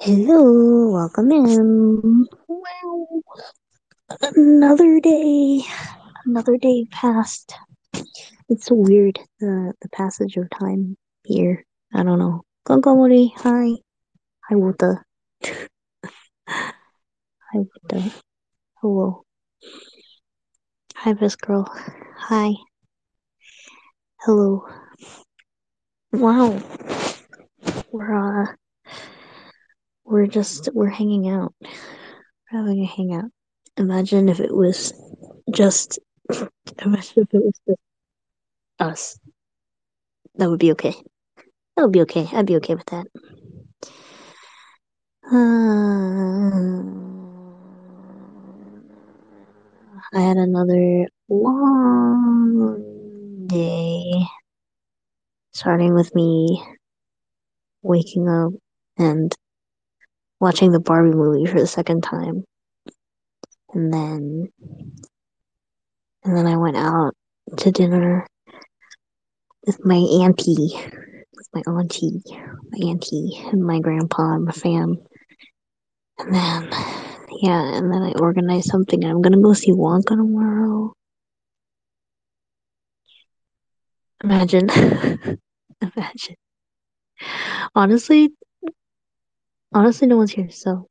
Hello, welcome in. Wow, another day, another day passed. It's so weird, the passage of time here. I don't know. Konkomori, hi. Hi, Wuta. Hi, Wuta. Hello. Hi, Best Girl. Hi. Hello. Wow, we're, uh, we're hanging out. We're having a hangout. Imagine if it was just, imagine if it was just us. That would be okay. That would be okay. I'd be okay with that. I had another long day, starting with me waking up and watching the Barbie movie for the second time, and then I went out to dinner with my auntie, and my grandpa and my fam, and then yeah, and then I organized something. I'm gonna go see Wonka tomorrow. Imagine, imagine. Honestly, honestly, no one's here, so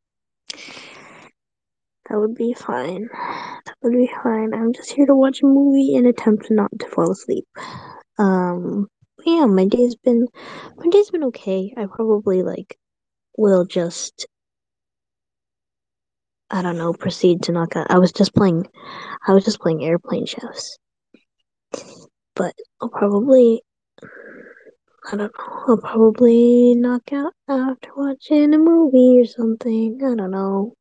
that would be fine. That would be fine. I'm just here to watch a movie and attempt not to fall asleep. Yeah, my day's been okay. I probably will just I don't know proceed to knock out. I was just playing Airplane Chefs, but I'll probably I don't know. I'll probably knock out after watching a movie or something. I don't know.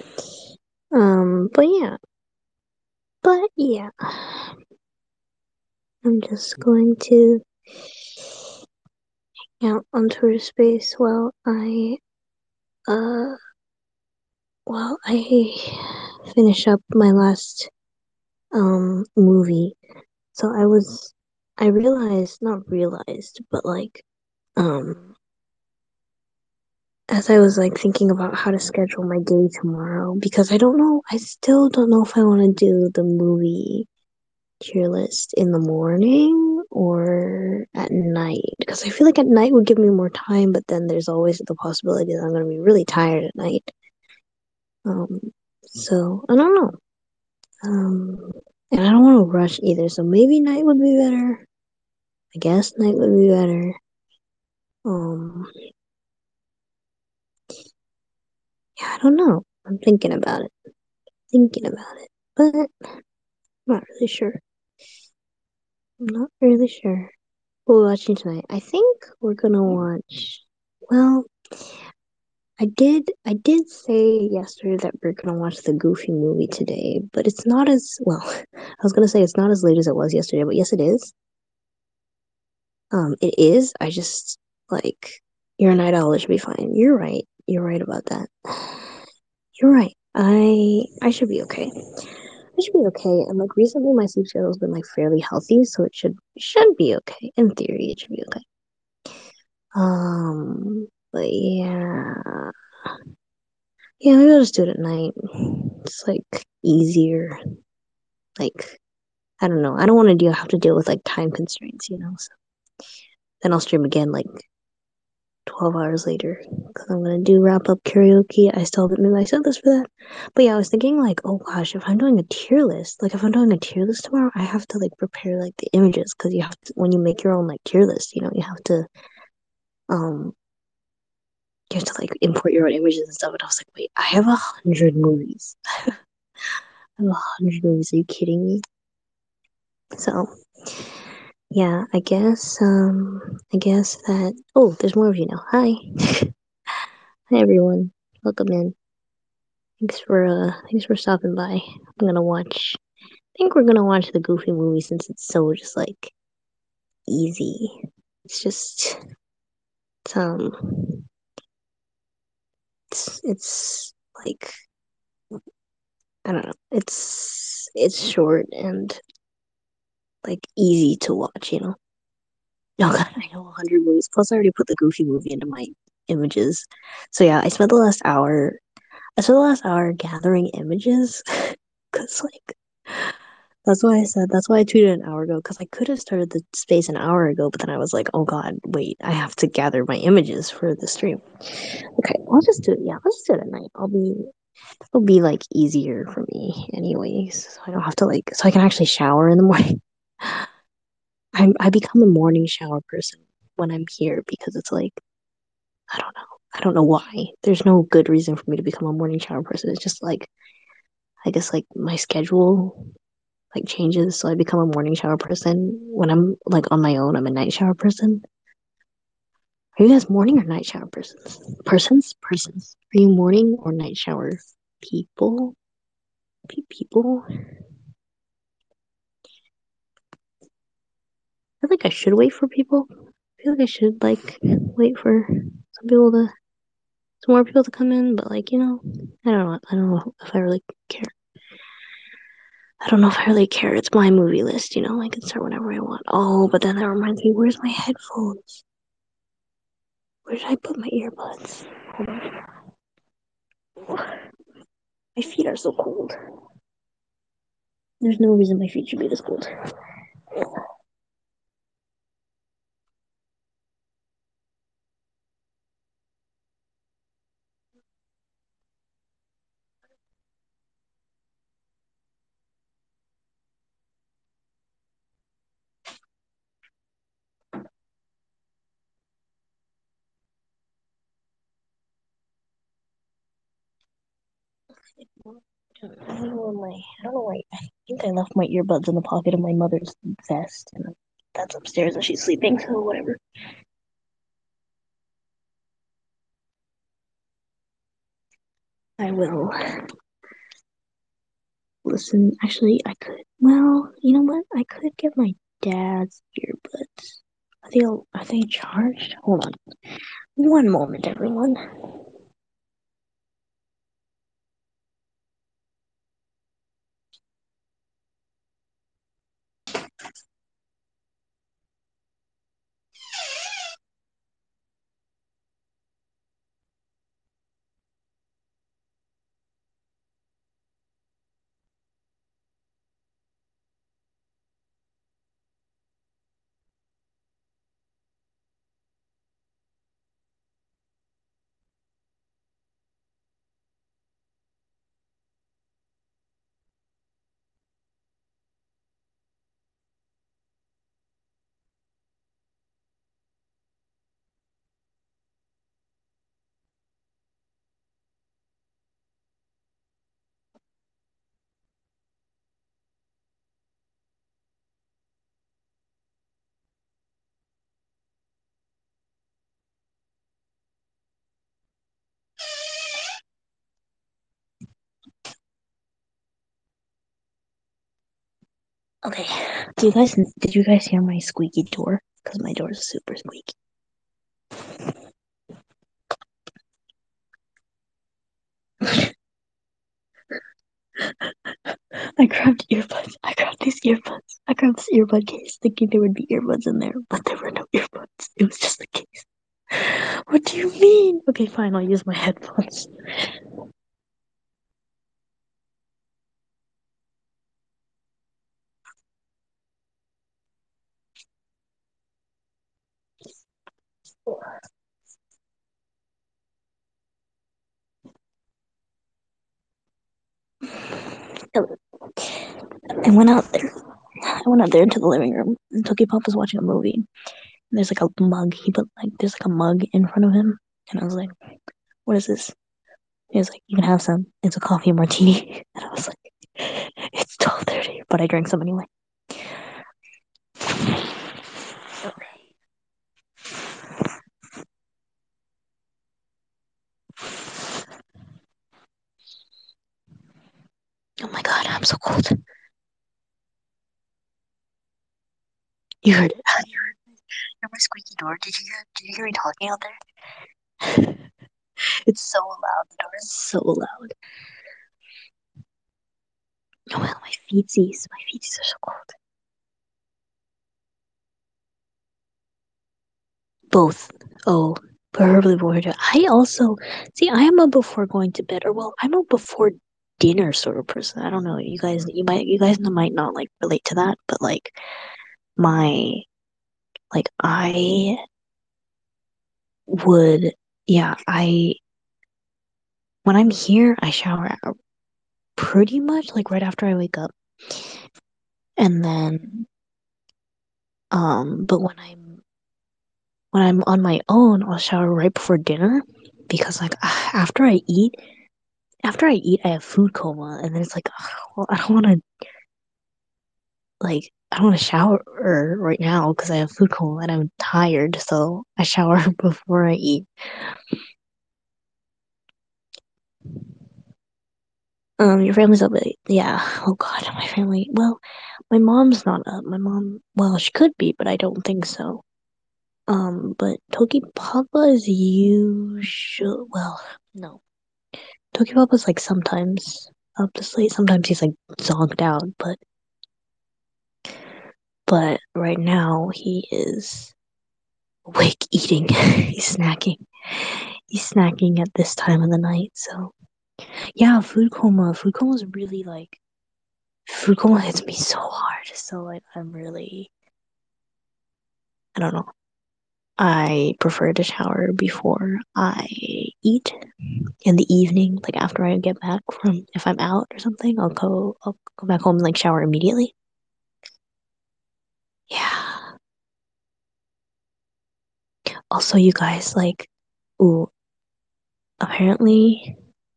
But yeah, I'm just going to out on tour space uh I finish up my last movie. So I realized, not realized, but um as I was thinking about how to schedule my day tomorrow, because I still don't know if I want to do the movie tier list in the morning or at night, because I feel like at night would give me more time, but then there's always the possibility that I'm going to be really tired at night. Um, so I don't know. Um, and I don't want to rush either, so maybe night would be better. I guess night would be better. Um, yeah, I don't know. I'm thinking about it, but I'm not really sure. I'm not really sure. What we're watching tonight? I think we're gonna watch. Well, I did say yesterday that we're gonna watch the Goofy movie today, but it's not as well. I was gonna say it's not as late as it was yesterday, but yes, it is. It is. I just like your night owl should be fine. You're right. You're right about that. You're right. I should be okay. I should be okay. And recently my sleep schedule's been fairly healthy, so it should be okay. In theory, it should be okay. But yeah. Yeah, maybe I'll just do it at night. It's easier. Like I don't know. I don't want to have to deal with time constraints. So then I'll stream again 12 hours later because I'm gonna do wrap up karaoke. I still haven't made my set list for that. But yeah, I was thinking oh gosh, if I'm doing a tier list, if I'm doing a tier list tomorrow, I have to prepare the images because you have to when you make your own tier list, um you have to import your own images and stuff. And I was like, wait, I have 100 movies. I have 100 movies. Are you kidding me? So yeah, I guess that there's more of you now. Hi. Hi everyone. Welcome in. Thanks for stopping by. I think we're gonna watch the Goofy movie since it's so just easy. It's just it's it's I don't know. It's short and easy to watch. Oh god, I know 100 movies. Plus I already put the Goofy movie into my images. So yeah, I spent the last hour gathering images because like that's why I tweeted an hour ago because I could have started the space an hour ago, but then I was like, oh God, wait, I have to gather my images for the stream. Okay, I'll just do it. Yeah, I'll just do it at night. It'll be like easier for me anyways. So I don't have to like so I can actually shower in the morning. I become a morning shower person when I'm here because it's like I don't know. I don't know why. There's no good reason for me to become a morning shower person. It's just like I guess like my schedule like changes, so I become a morning shower person. When I'm like on my own, I'm a night shower person. Are you guys morning or night shower persons? Persons. Are you morning or night shower people? People? I feel like I should wait for people. I feel like I should like wait for some more people to come in, but like, I don't know. I don't know if I really care. I don't know if I really care. It's my movie list, I can start whenever I want. Oh, but then that reminds me, where's my headphones? Where did I put my earbuds? Hold on. My feet are so cold. There's no reason my feet should be this cold. I don't know why. I think I left my earbuds in the pocket of my mother's vest, and that's upstairs and she's sleeping, so whatever. I will listen. Actually, I could. Well, you know what? I could get my dad's earbuds. Are they charged? Hold on. One moment, everyone. Okay. Did you guys hear my squeaky door? Because my door is super squeaky. I grabbed earbuds. I grabbed these earbuds. I grabbed this earbud case thinking there would be earbuds in there, but there were no earbuds. It was just a case. What do you mean? Okay, fine, I'll use my headphones. I went out there. I went out there into the living room, and Tookie Pop was watching a movie. And there's like a mug. There's like a mug in front of him, and I was like, "What is this?" He was like, "You can have some. It's a coffee martini." And I was like, "It's 12:30," but I drank some anyway. Oh my god, I'm so cold. You heard it. You heard my squeaky door? Did you hear me talking out there? It's so loud. The door is so loud. Oh well, my feetsies are so cold. Both. Oh, Preferably before bed. I also see. I am a before going to bed, or well, I'm a before dinner sort of person. I don't know. You guys might not like relate to that, but my, I would, yeah. I When I'm here, I shower pretty much like right after I wake up, and then but when I'm on my own, I'll shower right before dinner because after I eat, I have food coma, and then it's like, well, I don't want to shower right now because I have food coma and I'm tired, so I shower before I eat. Your family's up late. Yeah. Oh God, my family. Well, my mom's not up. My mom, well, she could be, but I don't think so. But Toki Papa is usual. Well, no. Toki Papa's like sometimes up this late. Sometimes he's like zonked out, but right now he is awake eating. He's snacking. He's snacking at this time of the night. So yeah, food coma. Food coma is really like food coma hits me so hard. So I'm really, I don't know. I prefer to shower before I eat in the evening, like after I get back from if I'm out or something, I'll go back home and like shower immediately. Yeah. Also, you guys ooh, apparently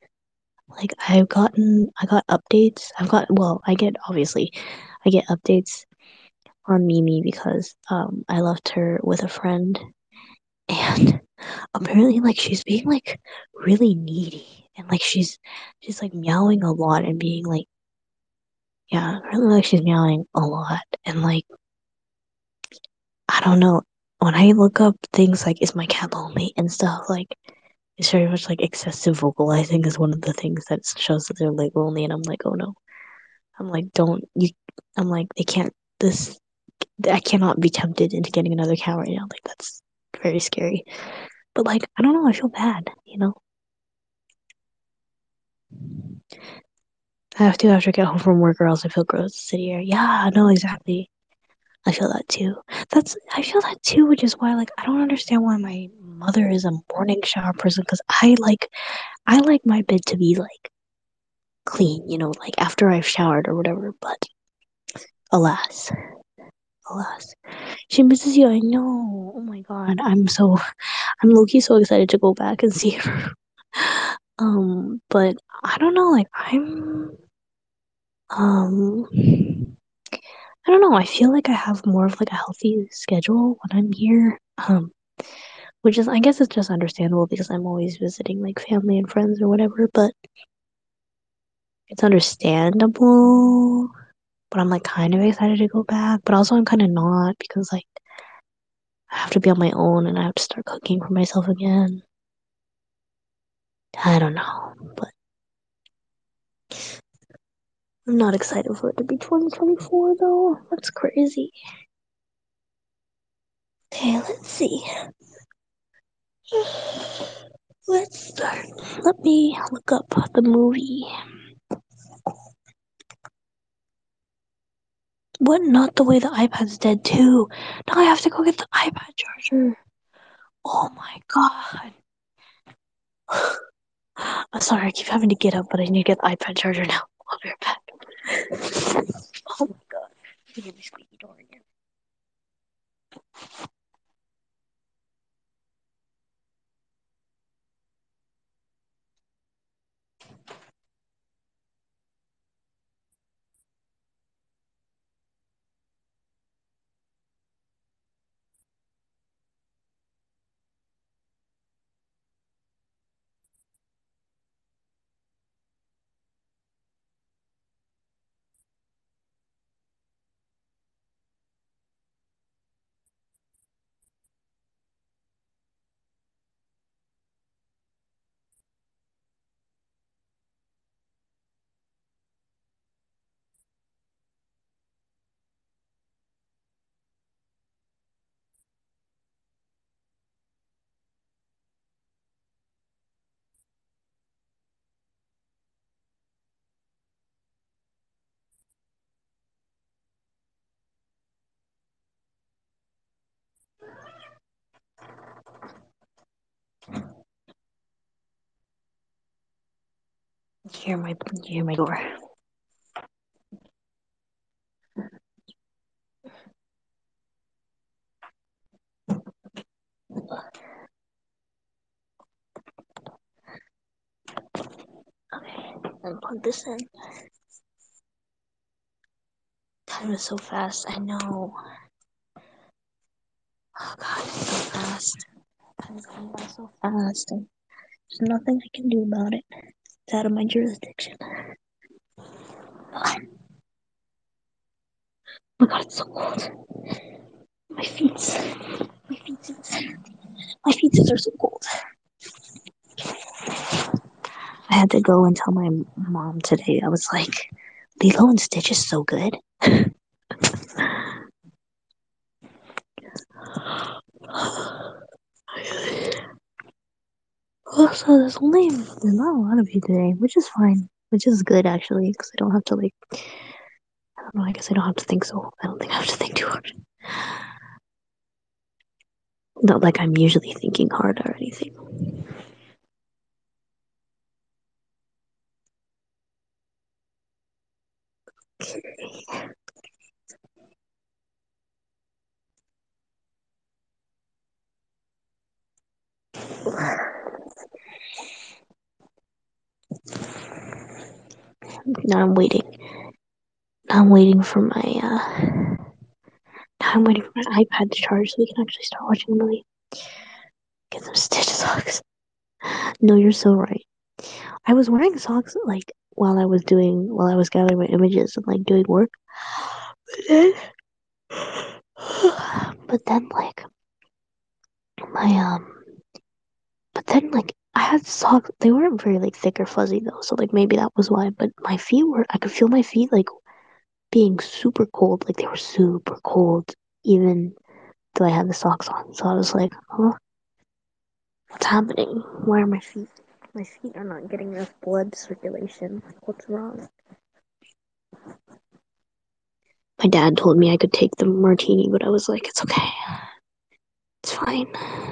I got updates. I get obviously I get updates on Mimi because I left her with a friend, and apparently she's being really needy, and she's like meowing a lot and being like, yeah, really like she's meowing a lot, and I don't know, when I look up things like is my cat lonely and stuff, it's very much like excessive vocalizing is one of the things that shows that they're like lonely, and I'm like, oh no. I'm like, don't you I'm like, they can't this I cannot be tempted into getting another cat right now. Like that's very scary. But I don't know, I feel bad. I have to after I get home from work or else I feel gross to sit here. Yeah, no, exactly. I feel that too. I feel that too, which is why I don't understand why my mother is a morning shower person because I like my bed to be clean, after I've showered or whatever, but alas, alas. She misses you, I know. Oh my god. I'm low-key so excited to go back and see her. But I don't know, um I don't know, I feel like I have more of a healthy schedule when I'm here. Which is I guess it's just understandable because I'm always visiting family and friends or whatever, but it's understandable. But I'm kind of excited to go back, but also I'm kind of not because I have to be on my own and I have to start cooking for myself again. I don't know, but I'm not excited for it to be 2024 though. That's crazy. Okay, let's see. Let's start. Let me look up the movie. What? Not the way the iPad's dead too. Now I have to go get the iPad charger. Oh my god. I'm sorry, I keep having to get up, but I need to get the iPad charger now. I'll be right back. Oh my god. Give me squeaky door again. You hear my door. Okay, and plug this in. Time is so fast. I know. Oh God, it's so fast. Time is going by so fast. And there's nothing I can do about it. It's out of my jurisdiction. Oh my God, it's so cold. My feet. My feet. My feet are so cold. I had to go and tell my mom today. I was like, Lilo and Stitch is so good. Also, there's not a lot of you today, which is fine, which is good actually, because I don't have to like, I don't know. I guess I don't have to think so. I don't think I have to think too hard. Not like I'm usually thinking hard or anything. Now I'm waiting. Now I'm waiting for my now I'm waiting for my iPad to charge so we can actually start watching the movie. Get some Stitch socks. No, you're so right. I was wearing socks like while I was gathering my images and like doing work. But then, but then like my but then like I had socks. They weren't very like thick or fuzzy though, so like maybe that was why. But my feet were. I could feel my feet like being super cold. Like they were super cold, even though I had the socks on. So I was like, huh, what's happening? Why are my feet? My feet are not getting enough blood circulation. What's wrong? My dad told me I could take the martini, but I was like, it's okay. It's fine.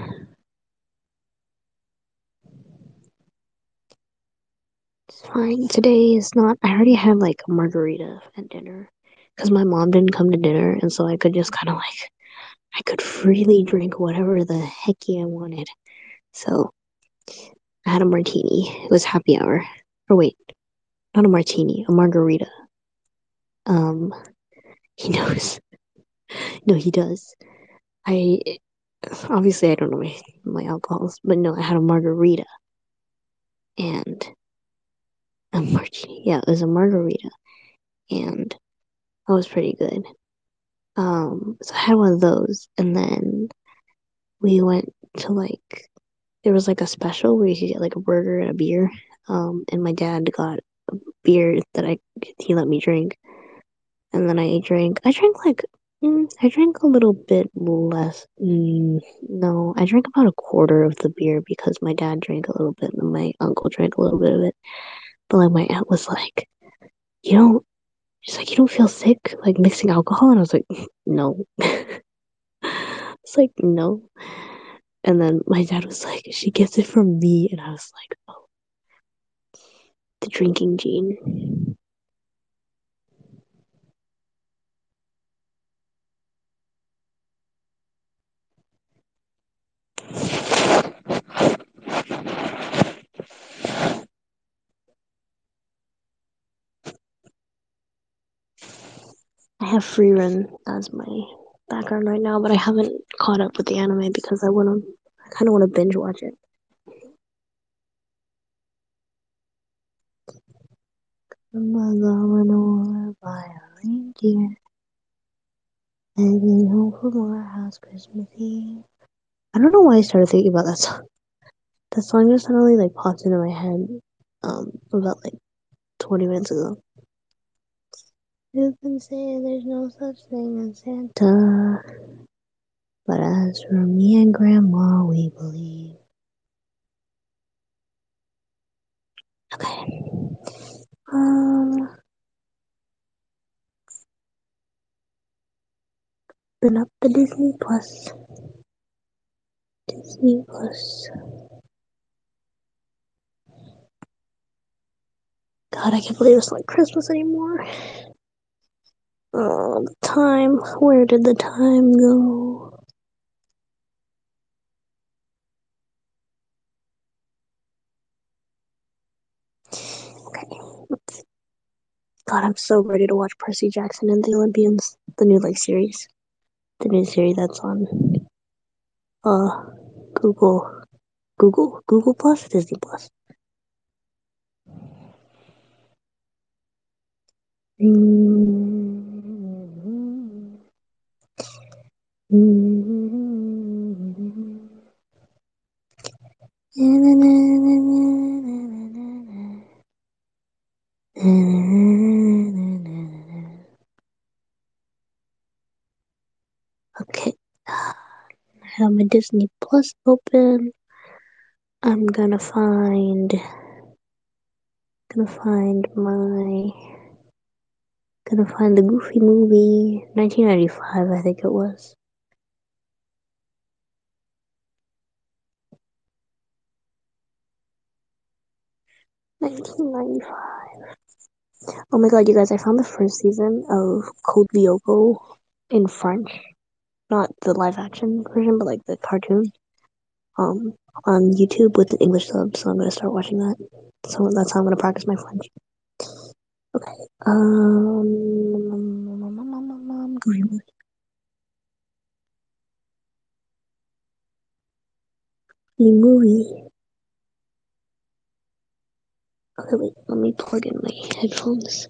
It's fine. Today is not. I already had like a margarita at dinner because my mom didn't come to dinner, and so I could just kind of like I could freely drink whatever the heck I wanted. So I had a martini. It was happy hour. Or wait, not a martini, a margarita. Um, he knows. No, he does. I obviously I don't know my alcohols, but no, I had a margarita and a martini. Yeah, it was a margarita, and that was pretty good. So I had one of those, and then we went to like there was like a special where you could get like a burger and a beer. And my dad got a beer that he let me drink, and then I drank. I drank a little bit less. No, I drank about a quarter of the beer because my dad drank a little bit and my uncle drank a little bit of it. But like my aunt was like, "You don't." She's like, "You don't feel sick like mixing alcohol?" And I was like, "No." It's like no. And then my dad was like, "She gets it from me," and I was like, "Oh, the drinking gene." I have Free Run as my background right now, but I haven't caught up with the anime because I kind of want to binge watch it. Going by a reindeer, heading home from our house Christmas Eve. I don't know why I started thinking about that song. That song just suddenly like popped into my head, about like 20 minutes ago. You can say there's no such thing as Santa, but as for me and Grandma, we believe. Okay. Um, Open up the Disney Plus. Disney Plus. God, I can't believe it's not Christmas anymore. Oh, the time. Where did the time go? Okay. God, I'm so ready to watch Percy Jackson and the Olympians, the new like series, the new series that's on uh Google, Google Plus, Disney Plus. Okay, I have my Disney Plus open. I'm gonna find the Goofy movie, 1995, I think it was. 1995. Oh my god, you guys, I found the first season of Code Lyoko in French. Not the live action version, but like the cartoon. Um, on YouTube with the English sub, so I'm gonna start watching that. So that's how I'm gonna practice my French. Okay. Goofy movie. Okay, wait, let me plug in my headphones.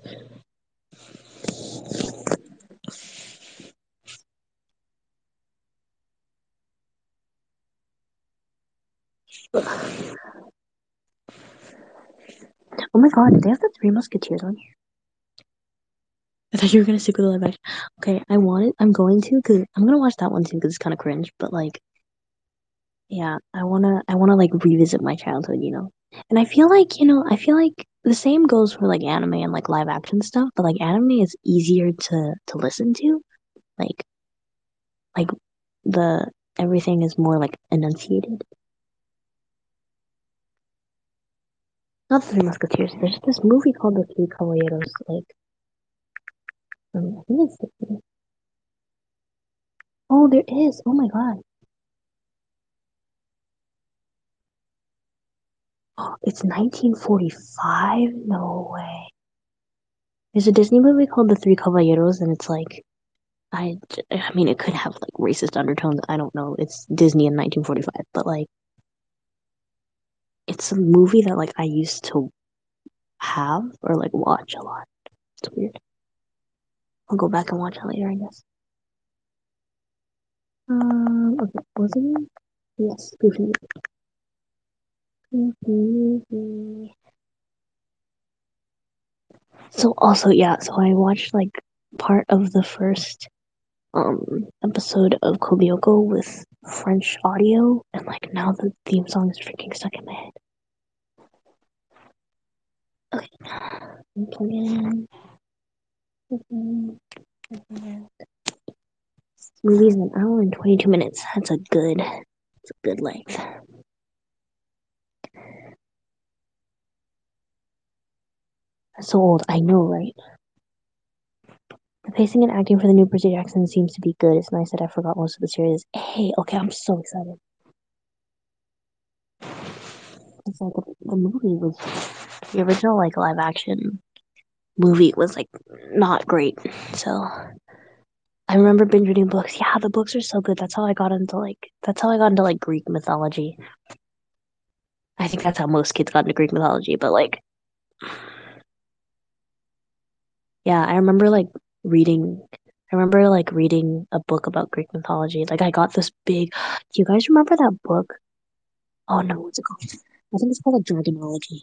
Oh my god, did they have the Three Musketeers on here? I thought you were gonna stick with the live action. Okay, I'm going to, because I'm gonna watch that one too, because it's kind of cringe, but like, yeah, I wanna like revisit my childhood, you know? And I feel like the same goes for like anime and like live action stuff, but like anime is easier to listen to. Like, like the everything is more like enunciated. Not the Three Musketeers. There's this movie called The Three Caballeros. Like, I think it's. Oh, there is. Oh my god. Oh, it's 1945. No way. There's a Disney movie called The Three Caballeros, and it's like I mean, it could have like racist undertones. I don't know. It's Disney in 1945, but like, it's a movie that like I used to have or like watch a lot. It's weird. I'll go back and watch it later, I guess. Okay, was it? Yes, Goofy. Goofy. So also, yeah, so I watched like part of the first episode of Kobyoko with French audio, and like now the theme song is freaking stuck in my head. Okay, plug in. This movie's an hour and 22 minutes. It's a good length. That's so old, I know, right? The pacing and acting for the new Percy Jackson seems to be good. It's nice that I forgot most of the series. Hey, okay, I'm so excited. It's like the movie was the original like live action movie was like not great. So I remember binge reading books. Yeah, the books are so good. That's how I got into like Greek mythology. I think that's how most kids got into Greek mythology. But like, yeah, reading. I remember like reading a book about Greek mythology. Like I got this big. Do you guys remember that book? Oh no, what's it called? I think it's called like Dragonology.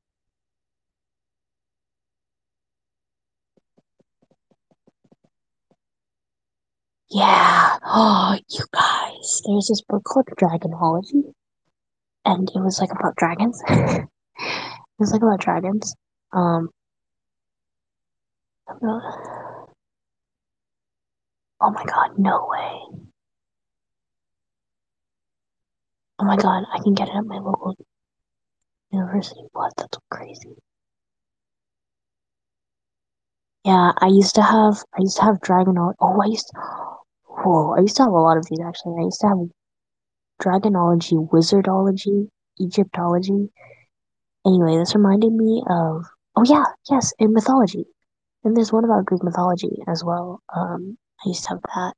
Yeah. Oh, you guys. There's this book called Dragonology, and it was like about dragons. It was like about dragons. Um. Oh my god, no way. Oh my god, I can get it at my local university. What? That's crazy. Yeah, I used to have Dragonol. Whoa, I used to have a lot of these actually. I used to have Dragonology, Wizardology, Egyptology. Anyway, this reminded me of, oh yeah, yes, in mythology. And there's one about Greek mythology as well. I used to have that.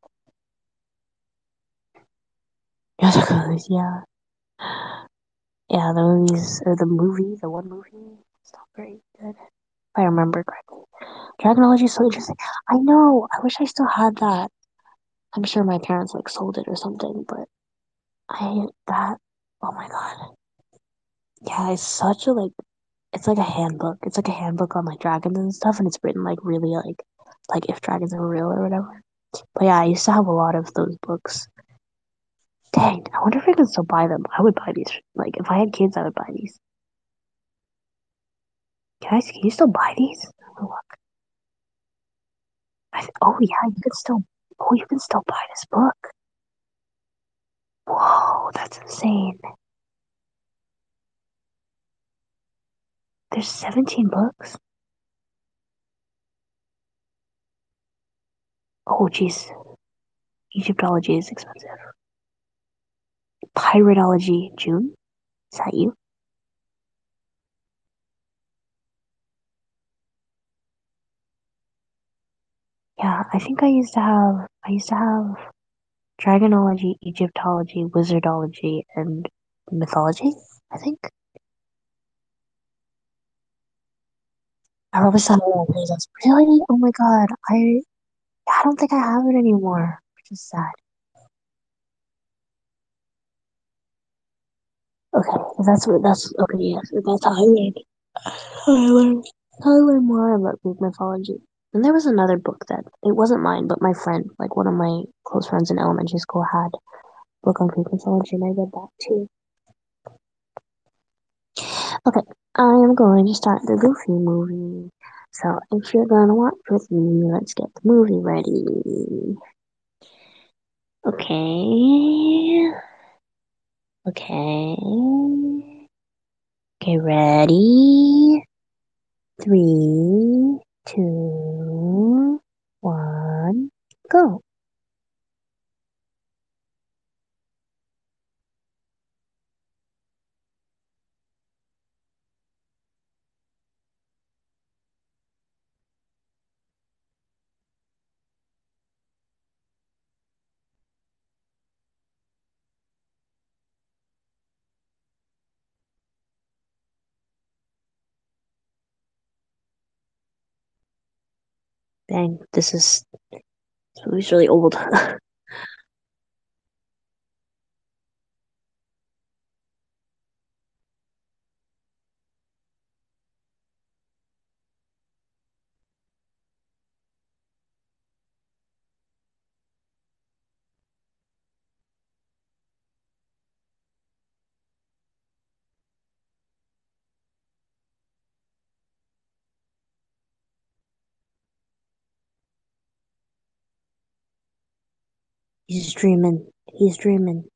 Yeah. Yeah, the movies, or the one movie, it's not very good. If I remember correctly. Dragonology is so interesting. I know, I wish I still had that. I'm sure my parents like sold it or something, but that, oh my God. Yeah, it's such a it's like a handbook. It's like a handbook on like dragons and stuff, and it's written like really like if dragons are real or whatever. But yeah, I used to have a lot of those books. Dang, I wonder if I can still buy them. I would buy these. Like if I had kids, I would buy these. Can you still buy these? Oh, look. Oh yeah, you can still. Oh, you can still buy this book. Whoa, that's insane. There's 17 books. Oh, jeez. Egyptology is expensive. Piratology, June? Is that you? Yeah, I used to have Dragonology, Egyptology, Wizardology, and Mythology, I think. I probably saw one of those. Really? Oh my God. I don't think I have it anymore, which is sad. Okay, if that's okay, yes, if that's how I learned how I learned more about Greek mythology. And there was another book that it wasn't mine, but my friend, like one of my close friends in elementary school had a book on Greek mythology, and I read that too. Okay, I am going to start the Goofy movie. So if you're gonna watch with me, let's get the movie ready. Okay. Okay. Okay, ready? Three, two, one, go. Dang, this movie's really old. He's dreaming. He's dreaming.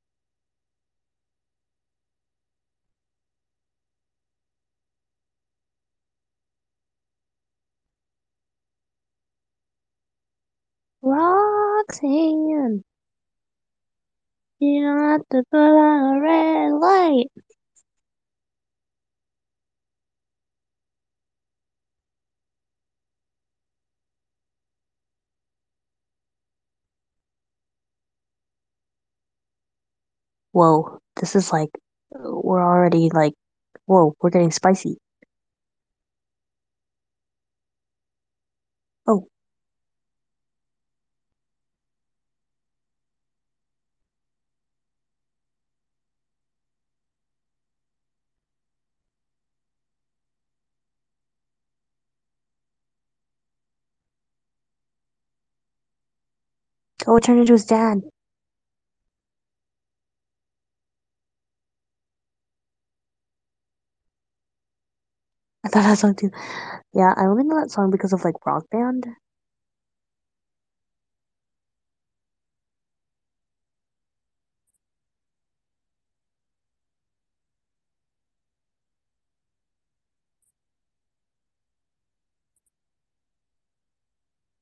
Roxanne, you don't have to put on a red light. Whoa, this is like, we're already like, whoa, we're getting spicy. Oh, oh, it turned into his dad. I thought that song too. Yeah, I only know that song because of like Rock Band.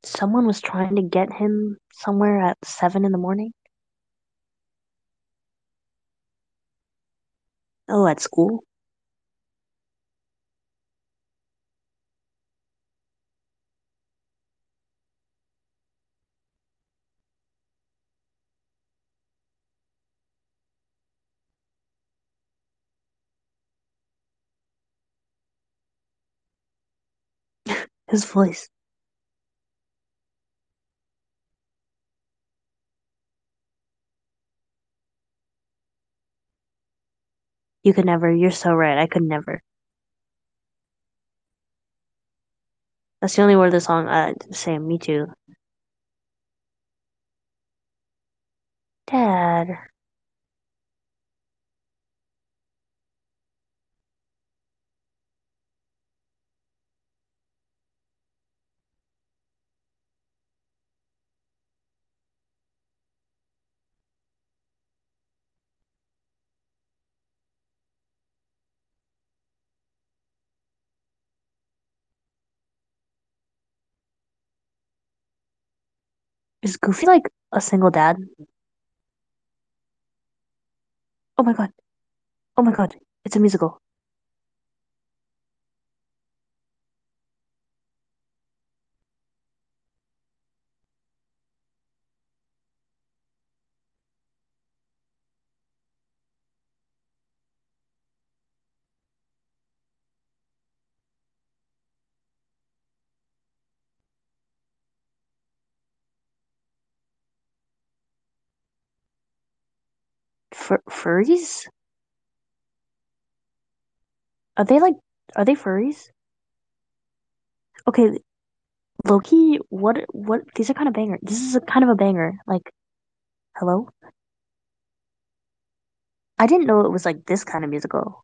Someone was trying to get him somewhere at 7 in the morning. Oh, at school. His voice. You could never. You're so right. I could never. That's the only word of the song. Same. Me too. Dad. Is Goofy like a single dad? Oh my god. Oh my god. It's a musical. Furries? Are they like? Are they furries? Okay, Loki. What? What? These are kind of banger. This is a kind of a banger. Like, hello. I didn't know it was like this kind of musical.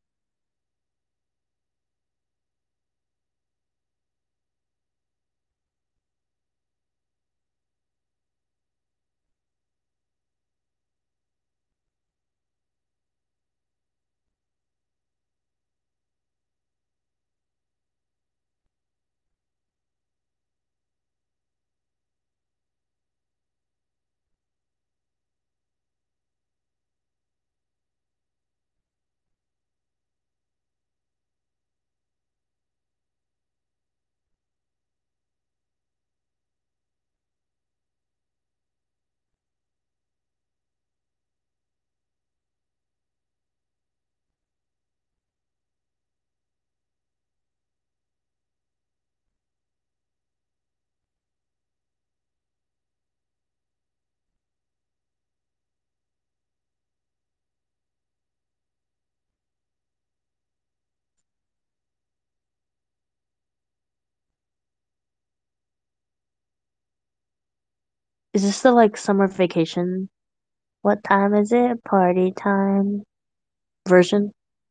Is this the like summer vacation? What time is it? Party time version?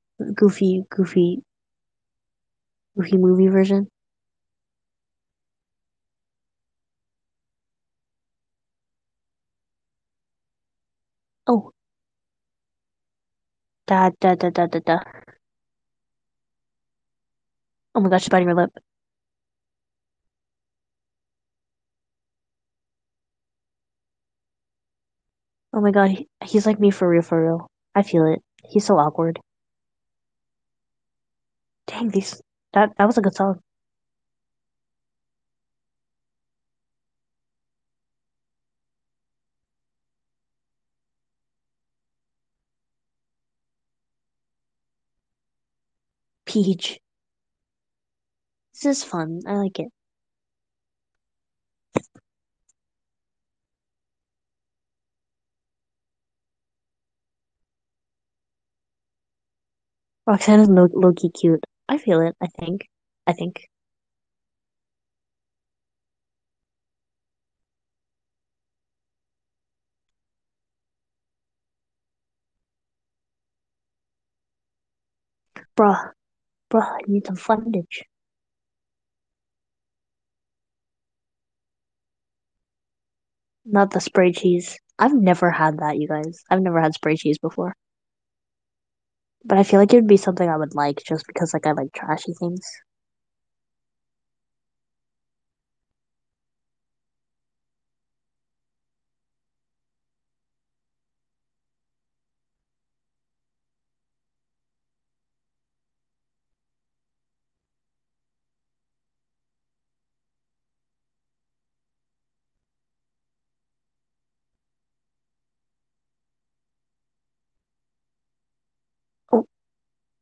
Goofy movie version. Oh, da. Oh my gosh, she's biting her lip. Oh my god, he's like me for real, for real. I feel it. He's so awkward. Dang, these that was a good song. Peach. This is fun. I like it. Roxanne is low key cute. I feel it. I think. I think. Bruh, bruh, I need some fundage. Not the spray cheese. I've never had that, you guys. I've never had spray cheese before. But I feel like it would be something I would like just because like I like trashy things.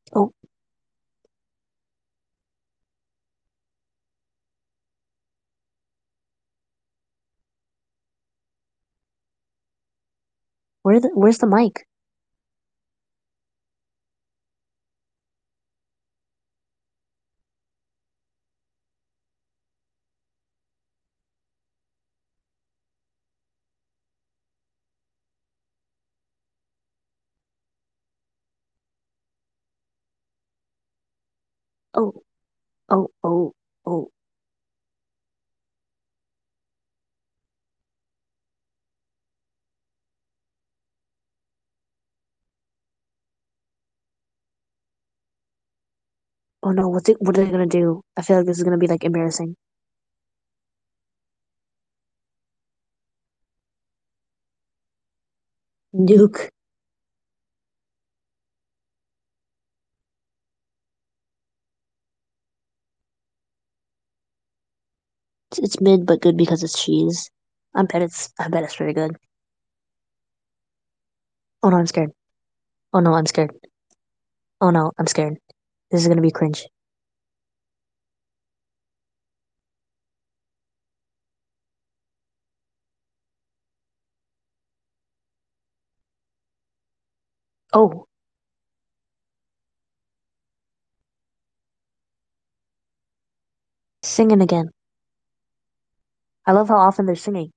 Oh, where's the mic? Oh, oh. Oh. Oh no, what are they gonna do? I feel like this is gonna be like embarrassing. Nuke. It's mid but good because it's cheese. I bet it's very good. Oh no, I'm scared. Oh no, I'm scared. Oh no, I'm scared. This is gonna be cringe. Oh, singing again. I love how often they're singing.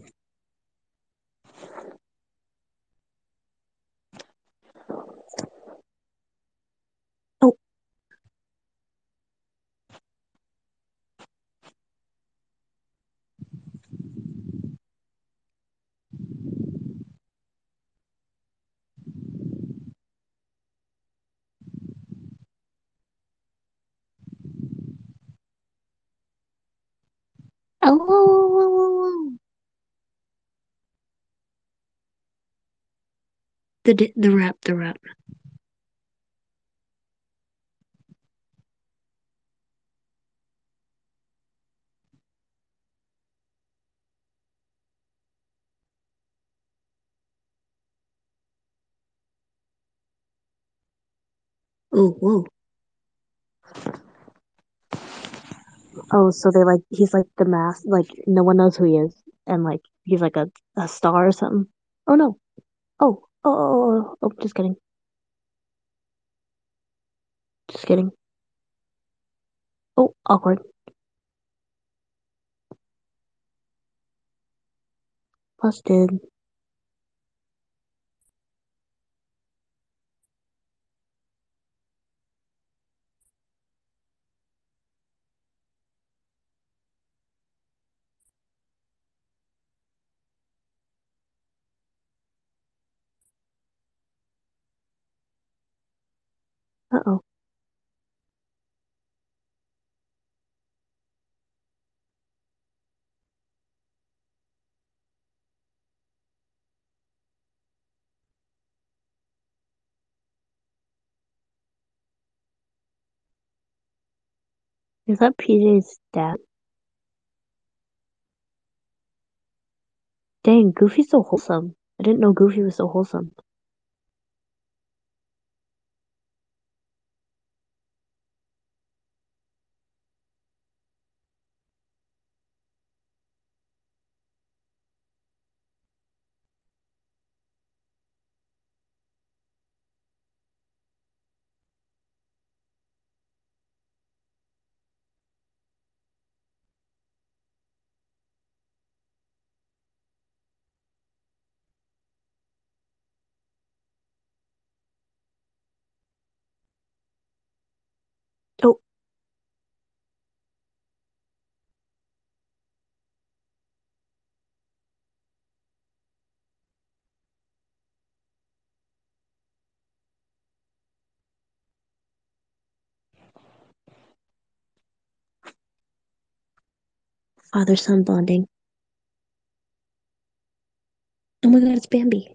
Oh, oh. The rap. Oh, whoa. Oh, so they like he's like the mask, like no one knows who he is, and like he's like a star or something. Oh no. Just kidding. Just kidding. Oh, awkward. Busted. Uh-oh. Is that PJ's dad? Dang, Goofy's so wholesome. I didn't know Goofy was so wholesome. Oh, father-son bonding. Oh my God, it's Bambi.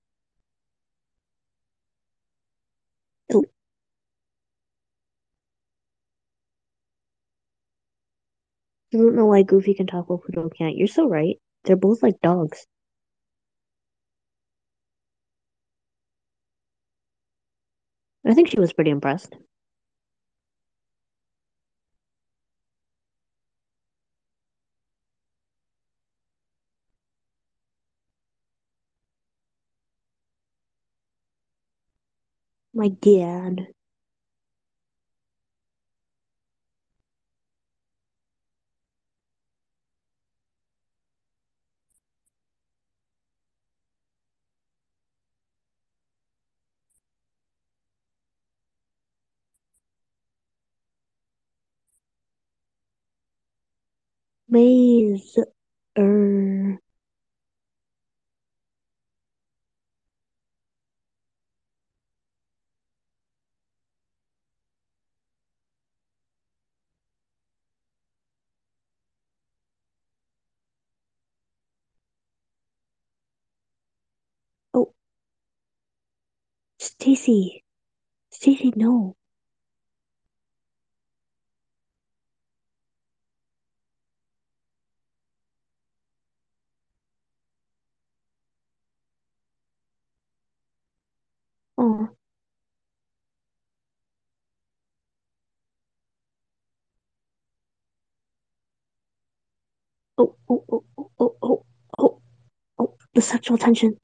Oh, I don't know why Goofy can talk while Pluto can't. You're so right. They're both like dogs. I think she was pretty impressed. My dad. Maze. Er. Oh, Stacy. Stacy, no. Oh, oh, oh, oh, oh, oh, oh, oh, oh. The sexual tension.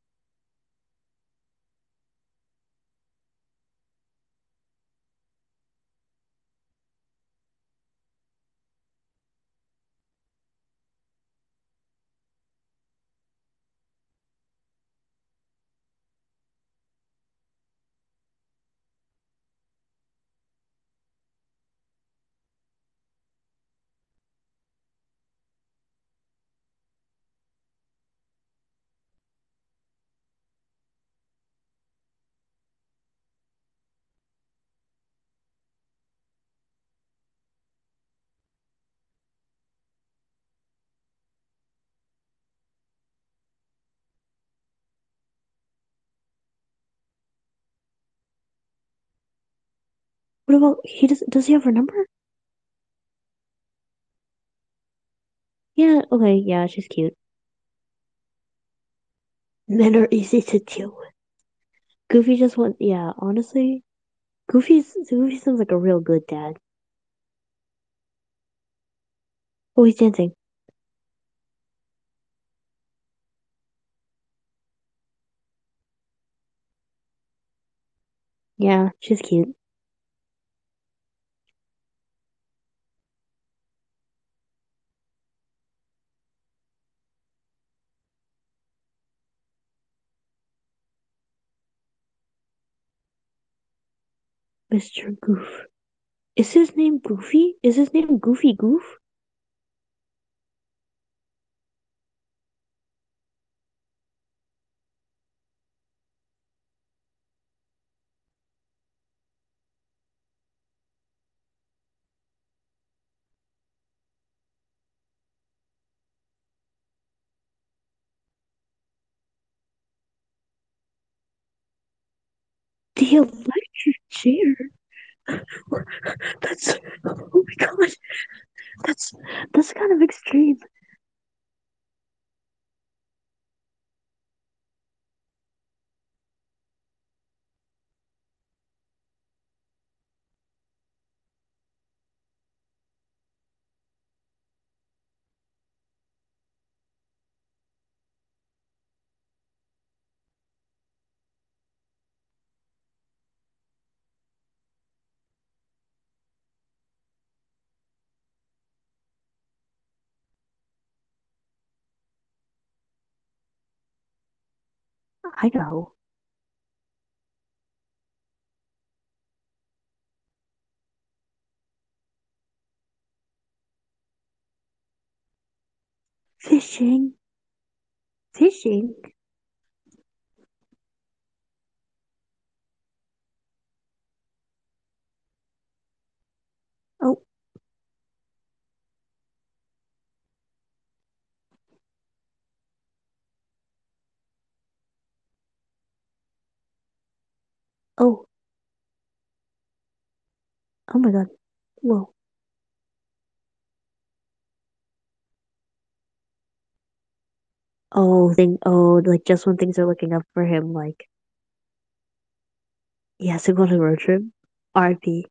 What about he does he have her number? Yeah, okay, yeah, she's cute. Men are easy to deal with. Goofy just wants yeah, honestly. Goofy sounds like a real good dad. Oh, he's dancing. Yeah, she's cute. Mr. Goof. Is his name Goofy? Is his name Goofy Goof? The electric chair. That's oh my god. That's that's kind of extreme. I know. Fishing. Fishing. Oh, oh, oh my god. Whoa. like just when things are looking up for him, like he has to go on a road trip. RIP.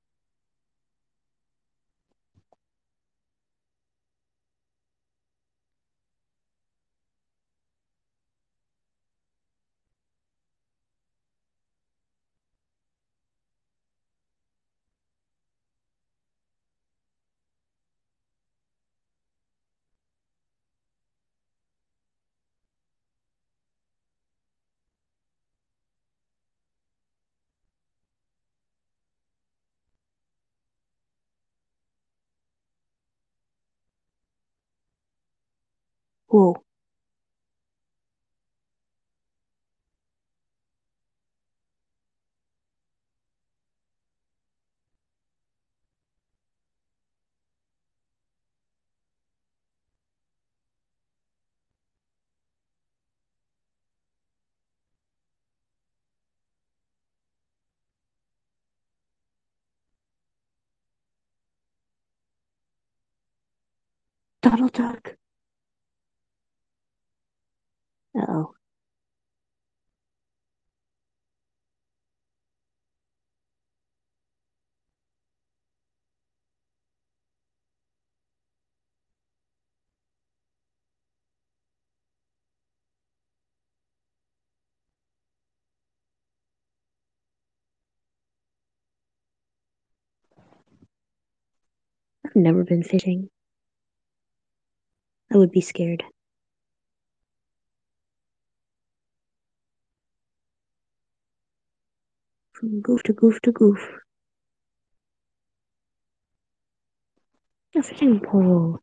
Whoa. Donald Duck. Uh-oh. I've never been fishing. I would be scared. From goof to goof to goof. A fishing pole.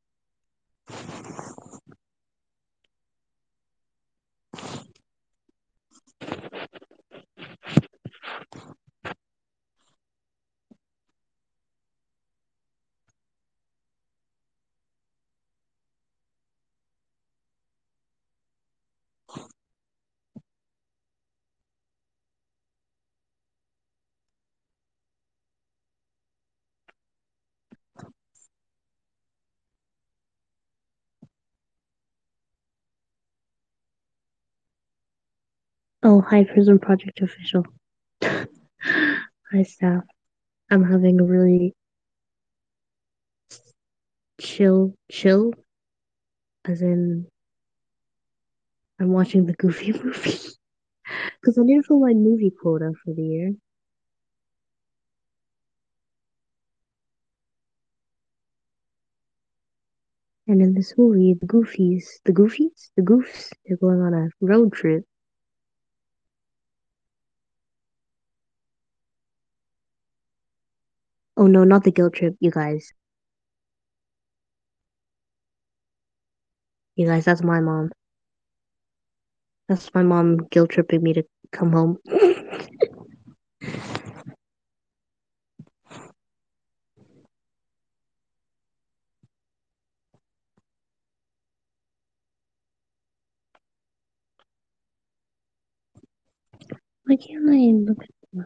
Oh, hi, Prison Project official. Hi, staff. I'm having a really chill, as in I'm watching the Goofy movie because I need to fill my movie quota for the year. And in this movie, the Goofs, they're going on a road trip. Oh no, not the guilt trip, you guys. You guys, that's my mom. That's my mom guilt tripping me to come home. Why can't I look at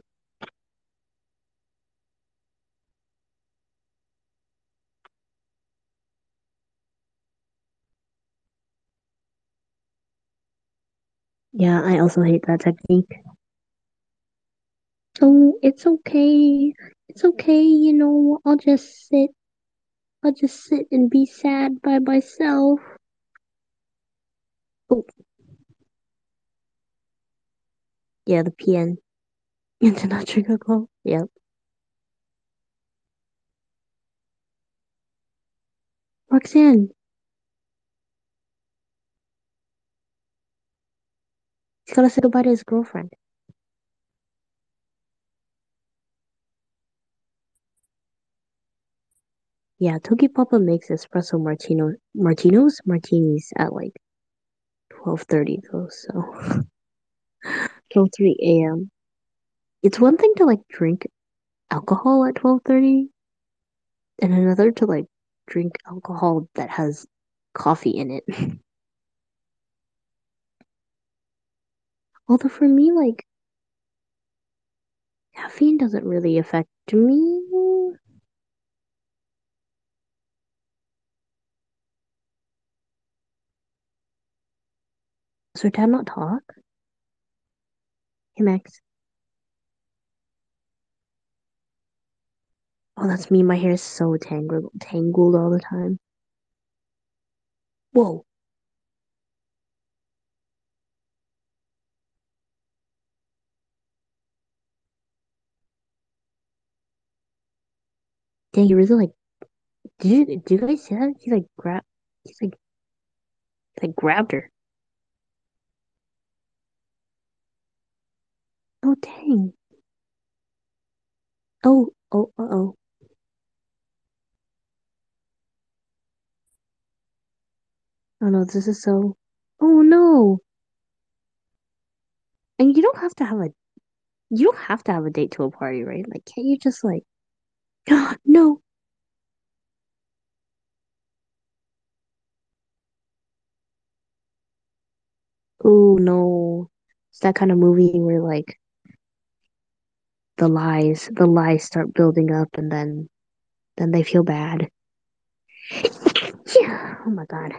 Yeah, I also hate that technique. So it's okay. It's okay, I'll just sit and be sad by myself. Oh, yeah, the PN. International call. Yep. Roxanne, he's gotta say goodbye to his girlfriend. Yeah, Toki Papa makes espresso martinis at like 12:30 though, so 12:03 a.m. It's one thing to like drink alcohol at 12:30 and another to like drink alcohol that has coffee in it. Although for me, like caffeine doesn't really affect me. So dad not talk? Hey Max. Oh, that's me. My hair is so tangled all the time. Whoa. Dang, you really like do you guys see that? He's like grabbed her. Oh dang. Oh. Oh no, this is so oh no. And you don't have to have a date to a party, right? Like can't you just like no. Oh no. It's that kind of movie where like the lies start building up and then they feel bad. Yeah. Oh my God.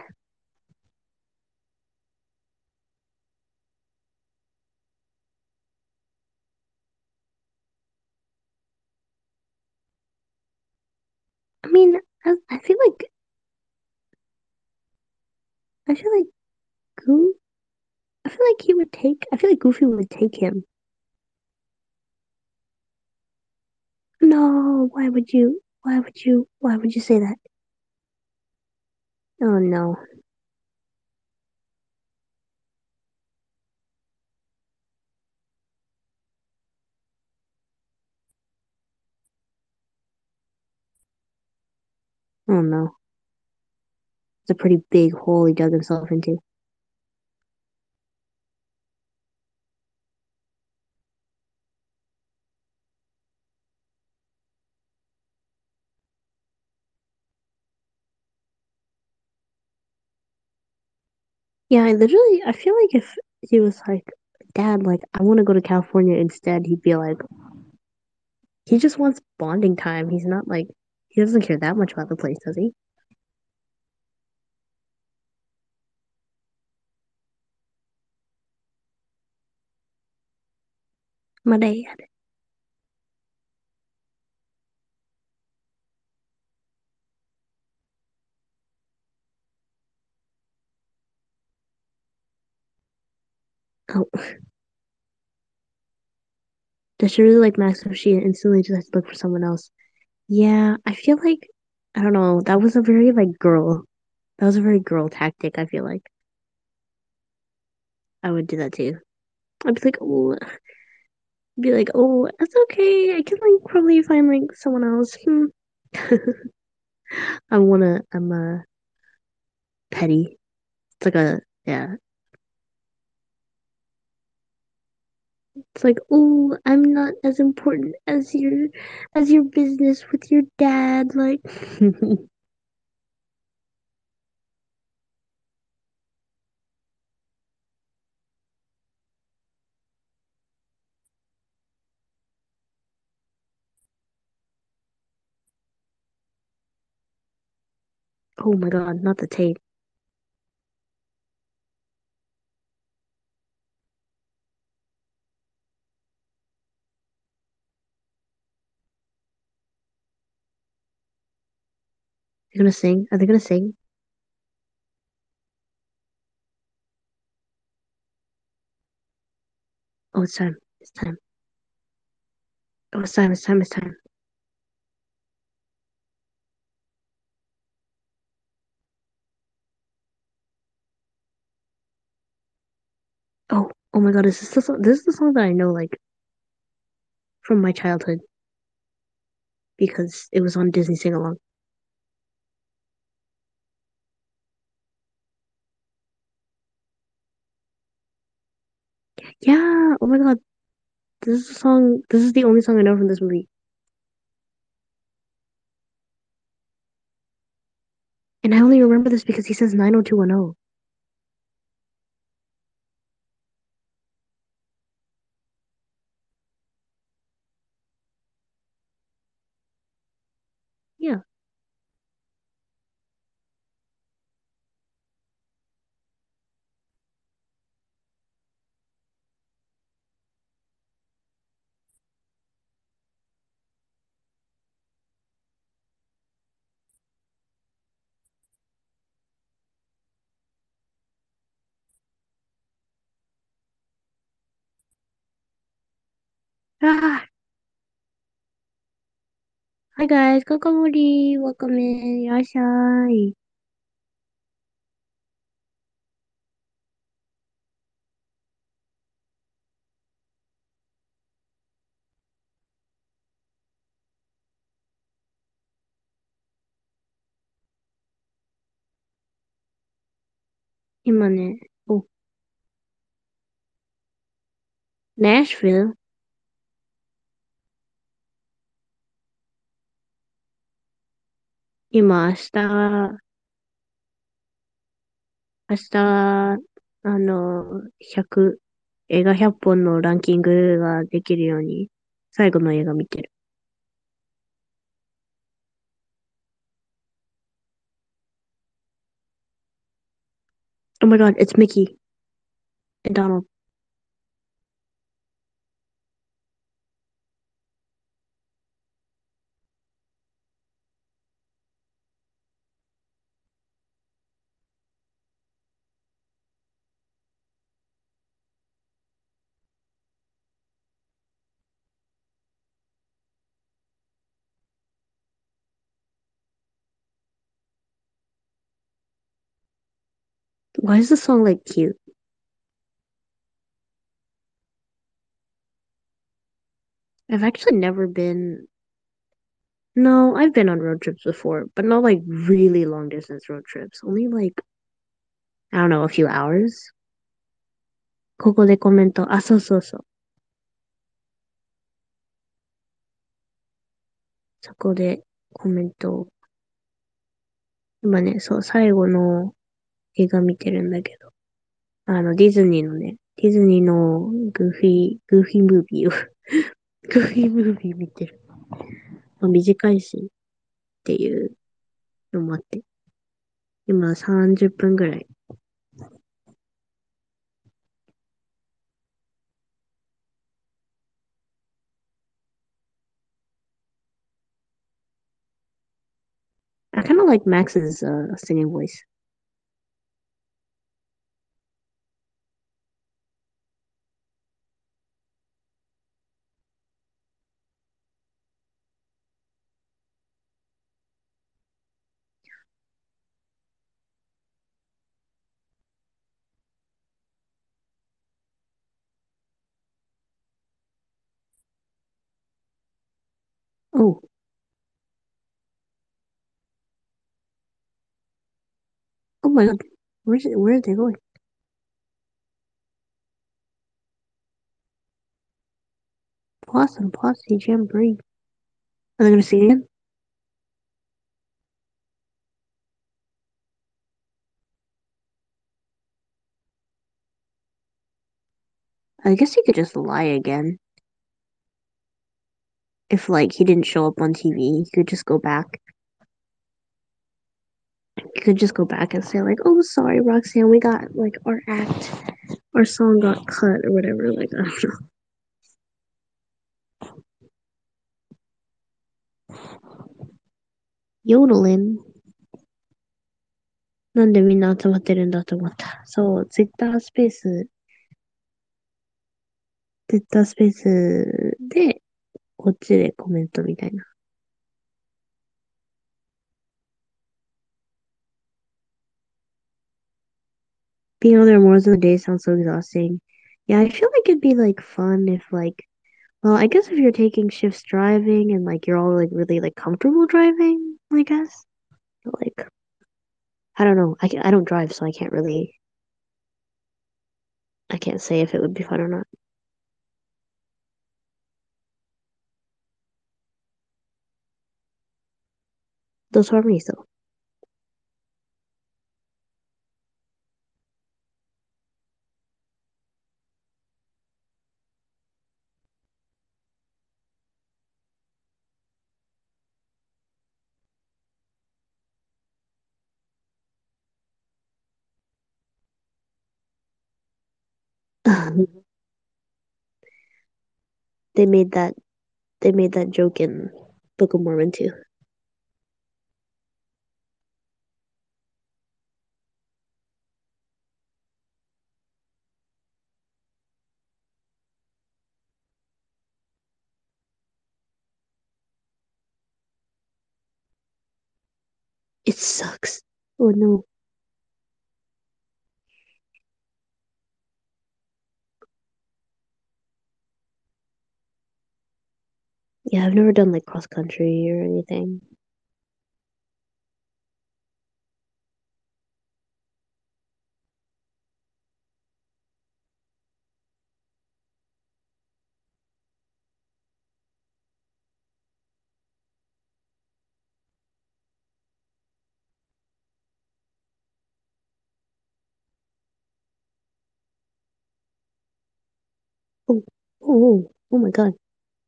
I mean, I feel like I feel like Goo I feel like Goofy would take him. No, why would you say that? Oh no. Oh no. It's a pretty big hole he dug himself into. Yeah, I feel like if he was like, Dad, like, I want to go to California instead, he'd be like, he just wants bonding time. He's not like, he doesn't care that much about the place, does he? My dad. Oh, does she really like Max if she instantly just has to look for someone else? Yeah, I feel like, I don't know, that was a very girl tactic, I feel like. I would do that too. I'd be like, oh, that's okay. I can like probably find like someone else. Hmm. I'm petty. It's like yeah. It's like, oh, I'm not as important as your business with your dad. Like, oh my God, not the tape. They're gonna sing. Are they gonna sing? Oh, it's time. It's time. Oh, it's time. It's time. It's time. Oh my God, this is the song that I know like from my childhood because it was on Disney Sing Along. Yeah. Oh my God, this is the only song I know from this movie. And I only remember this because he says 90210. Yeah. Ah, hi guys, Kokomori, welcome in, Yashai. 今ね、お、Nashville? 今、明日、映画100本のランキングができるように、最後の映画見てる。Oh my god, it's Mickey and Donald. Why is the song like cute? I've actually never been. No, I've been on road trips before, but not like really long distance road trips. Only like, I don't know, a few hours. ここでコメント。あ、そうそうそう。そこでコメント。今ね、そう、最後の映画見てるんだけど。ディズニーのね、ディズニーのグーフィームービーをグーフィームービー見てる。まあ、短いしっていうのもあって。今30分ぐらい。I kind of like Max's singing voice. おう。Oh my god. Where are they going? Possum Posse Jamboree. Are they gonna sing again? I guess he could just lie again. If like he didn't show up on TV, he could just go back. He could just go back and say like, "Oh, sorry, Roxanne, we got like our song got cut or whatever." Like, I don't know. Yodeling. なんでみんな集まってるんだと思った。そう、ツイッタースペースで、こっちでコメントみたいな。Being on there more than a day sounds so exhausting. Yeah, I feel like it'd be like fun if like, well, I guess if you're taking shifts driving and like you're all like really like comfortable driving, I guess. But, like, I don't know. I don't drive, so I can't say if it would be fun or not. Those harmonies though. they made that they made that joke in Book of Mormon too. It sucks. Oh no. Yeah, I've never done like cross country or anything. Oh, oh my God.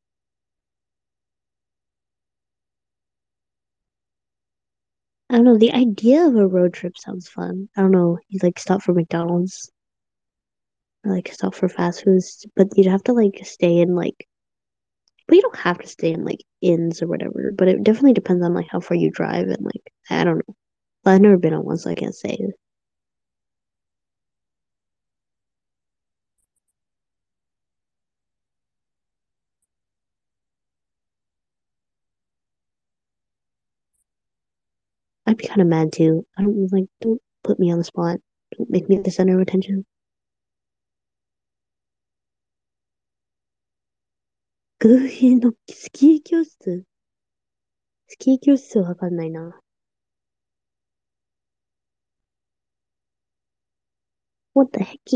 I don't know. The idea of a road trip sounds fun. I don't know. You like stop for McDonald's or like stop for fast foods, but you'd have to like stay in like, but you don't have to stay in like inns or whatever. But it definitely depends on like how far you drive and like I don't know. But I've never been on one, so I can't say. I'd be kind of mad too. I don't like. Don't put me on the spot. Don't make me the center of attention. グーフィーのスキー教室スキー教室はわかんないな。What the heck?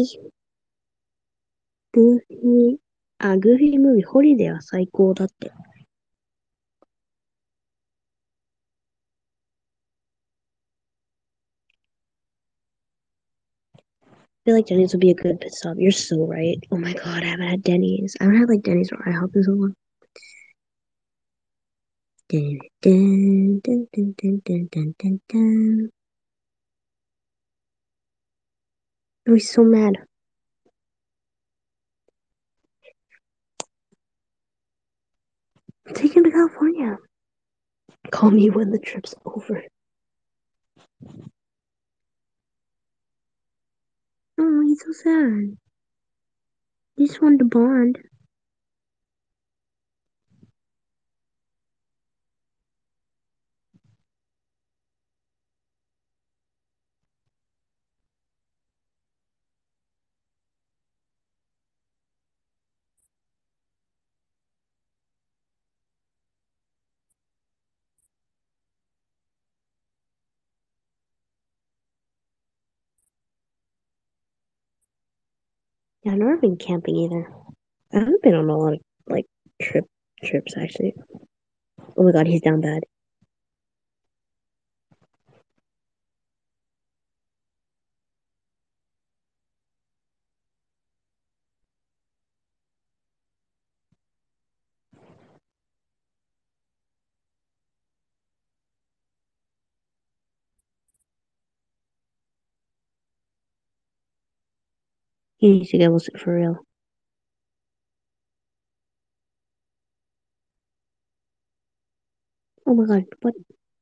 グーフィー、グーフィームービー、ホリデーは最高だって。I feel like Denny's would be a good pit stop. You're so right. Oh my god, I haven't had Denny's. I haven't had like Denny's or IHOP in so long. Dun, dun, dun, dun, dun, dun, dun, dun, dun. I was so mad. Take him to California. Call me when the trip's over. Oh, he's so sad. He just wanted to bond. Yeah, I've never been camping either. I haven't been on a lot of like trip trips actually. Oh my god, he's down bad. He needs to get lucid for real. Oh my god, what?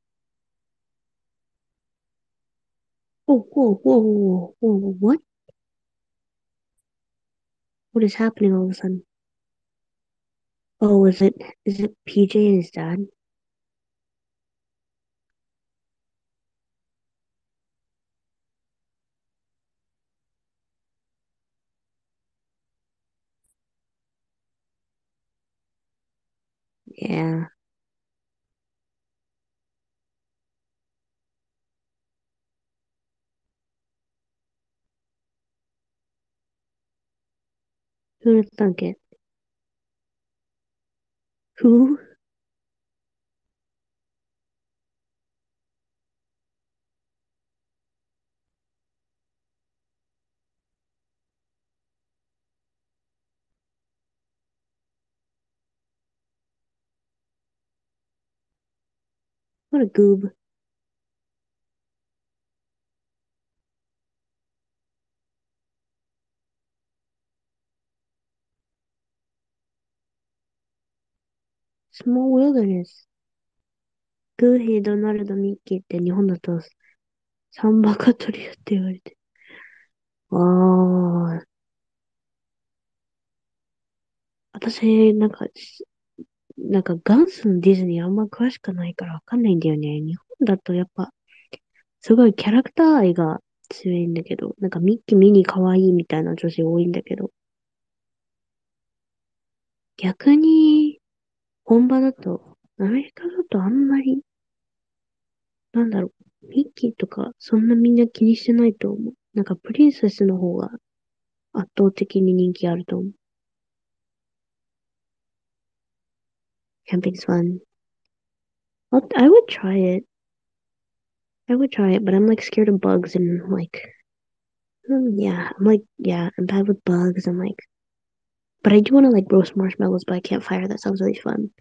Oh, whoa, what? What is happening all of a sudden? Oh, is it PJ and his dad? Yeah. Who'd have thunk it? Who? What a goob. Small wilderness. グーフィー、ドナルド、ミッキーって日本だとサンバカトリオって言われて。ああ、私、なんか元祖のディズニーあんま詳しくないからわかんないんだよね。日本だとやっぱすごいキャラクター愛が強いんだけど、なんかミッキーミニ可愛いみたいな女子多いんだけど、逆に本場だと、アメリカだとあんまり、なんだろう、ミッキーとかそんなみんな気にしてないと思う。なんかプリンセスの方が圧倒的に人気あると思う。Camping's fun. I would try it. I would try it, but I'm like scared of bugs and like, yeah, yeah, I'm bad with bugs. I'm like, but I do want to like roast marshmallows, but I can't fire. That sounds really fun.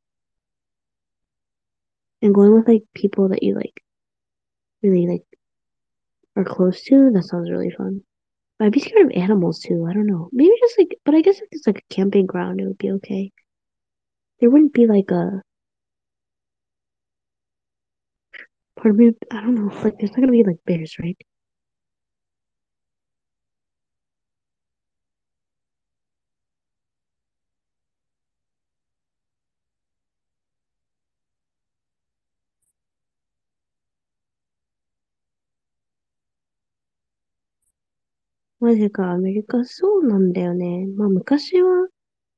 And going with like people that you like really like are close to, that sounds really fun. But I'd be scared of animals too. I don't know. Maybe just like, but I guess if it's like a camping ground, it would be okay. There wouldn't be like a part of me. I don't know. Like, there's not gonna be like bears, right? マジか、アメリカそうなんだよね。まあ昔は、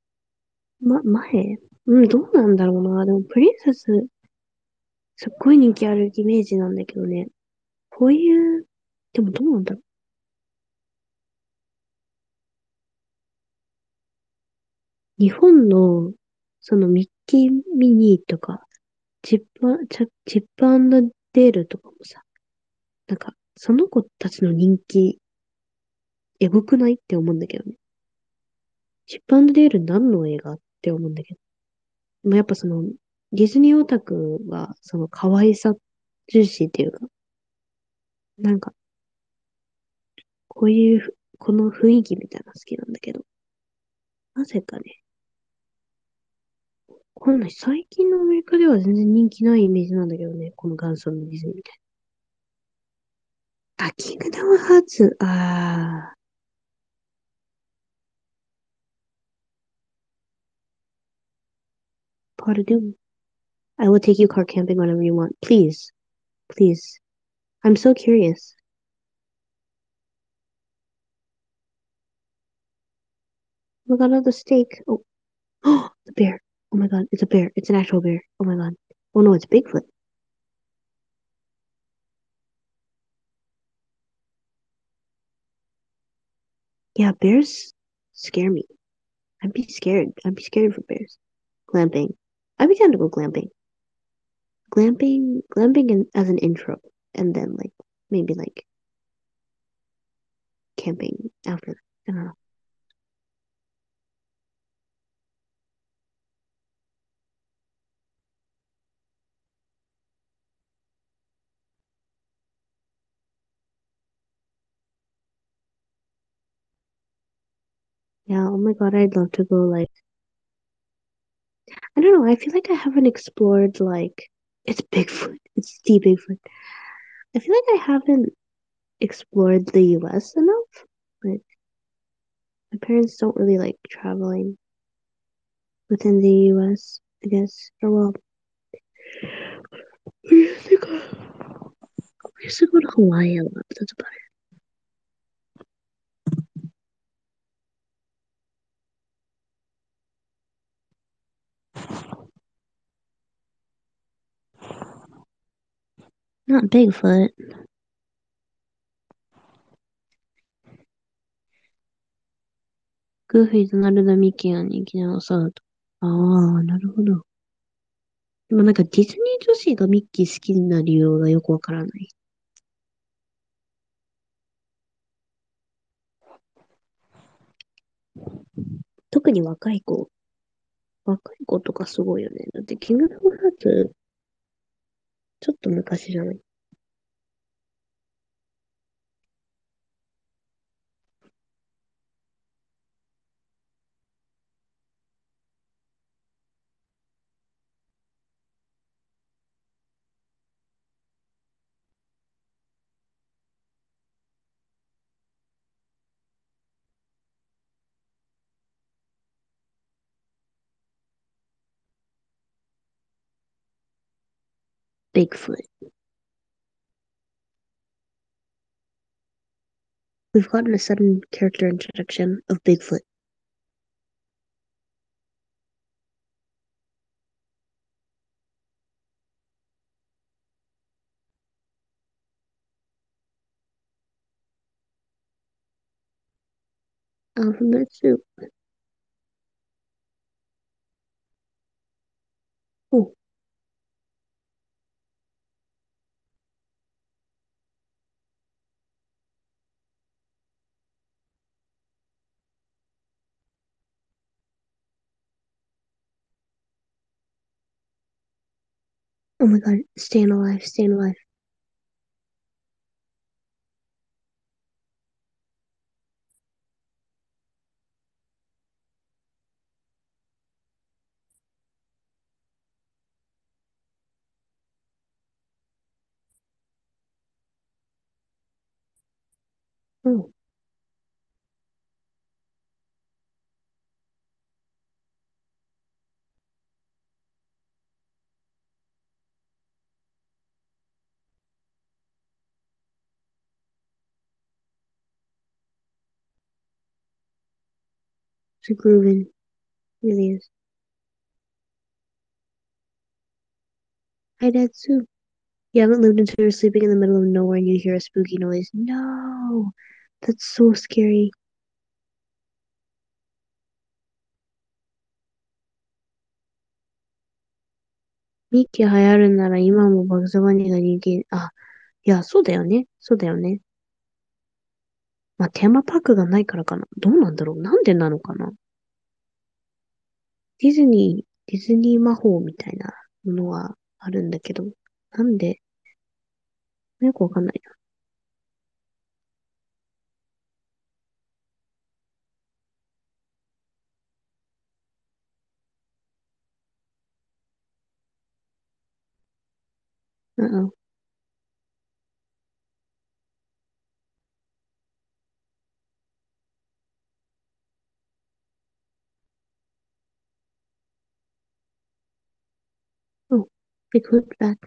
前どうなんだろうな。でもプリンセス、すっごい人気あるイメージなんだけどね。こういう、でもどうなんだろう。日本の、そのミッキーミニーとか、チップデールとかもさ、なんか、その子たちの人気、えぐくないって思うんだけどね。チップデール何の映画って思うんだけど。でもやっぱその、ディズニーオタクは、その可愛さ重視っていうか、なんか、こういう、この雰囲気みたいなの好きなんだけど、なぜかね、こんな最近のアメリカでは全然人気ないイメージなんだけどね、この元祖のディズニーみたいな。あ、キングダムハーツ、part of Doom. I will take you car camping whenever you want. Please, please. I'm so curious. Oh my god, another steak. Oh, oh, the bear. Oh my god, it's a bear. It's an actual bear. Oh my god. Oh no, it's Bigfoot. Yeah, bears scare me. I'd be scared. I'd be scared for bears. Glamping. I'd be down to go glamping. As an intro, and then like maybe like camping after that. I don't know. Yeah. Oh my god, I'd love to go. Like I don't know. I feel like I haven't explored like it's Bigfoot. It's the Bigfoot. I feel like I haven't explored the U.S. enough. Like my parents don't really like traveling within the U.S. I guess. Or well, we used to go to Hawaii a lot. But that's about it. Not Bigfoot. グーフィーとナルド・ミッキーの人気のサウト。ああ、なるほど。でもなんかディズニー女子がミッキー好きな理由がよくわからない。特に若い子とかすごいよね。だってキングダムハーツ、ちょっと昔じゃない？ Bigfoot. We've gotten a sudden character introduction of Bigfoot. Alphabet soup. Oh, oh my god, staying alive, staying alive. Oh, it's a grooving. Really is. Hi, Dad Soup. You haven't lived until you're sleeping in the middle of nowhere and you hear a spooky noise. No, that's so scary. ミッキー流行るんなら今もバグザバニーが人気。あ、いや、そうだよね。そうだよね。まあ、テーマパークがないからかな。どうなんだろう。なんでなのかな。ディズニー魔法みたいなものはあるんだけど、なんで、よくわかんないな。うん。Oh, Bigfoot back.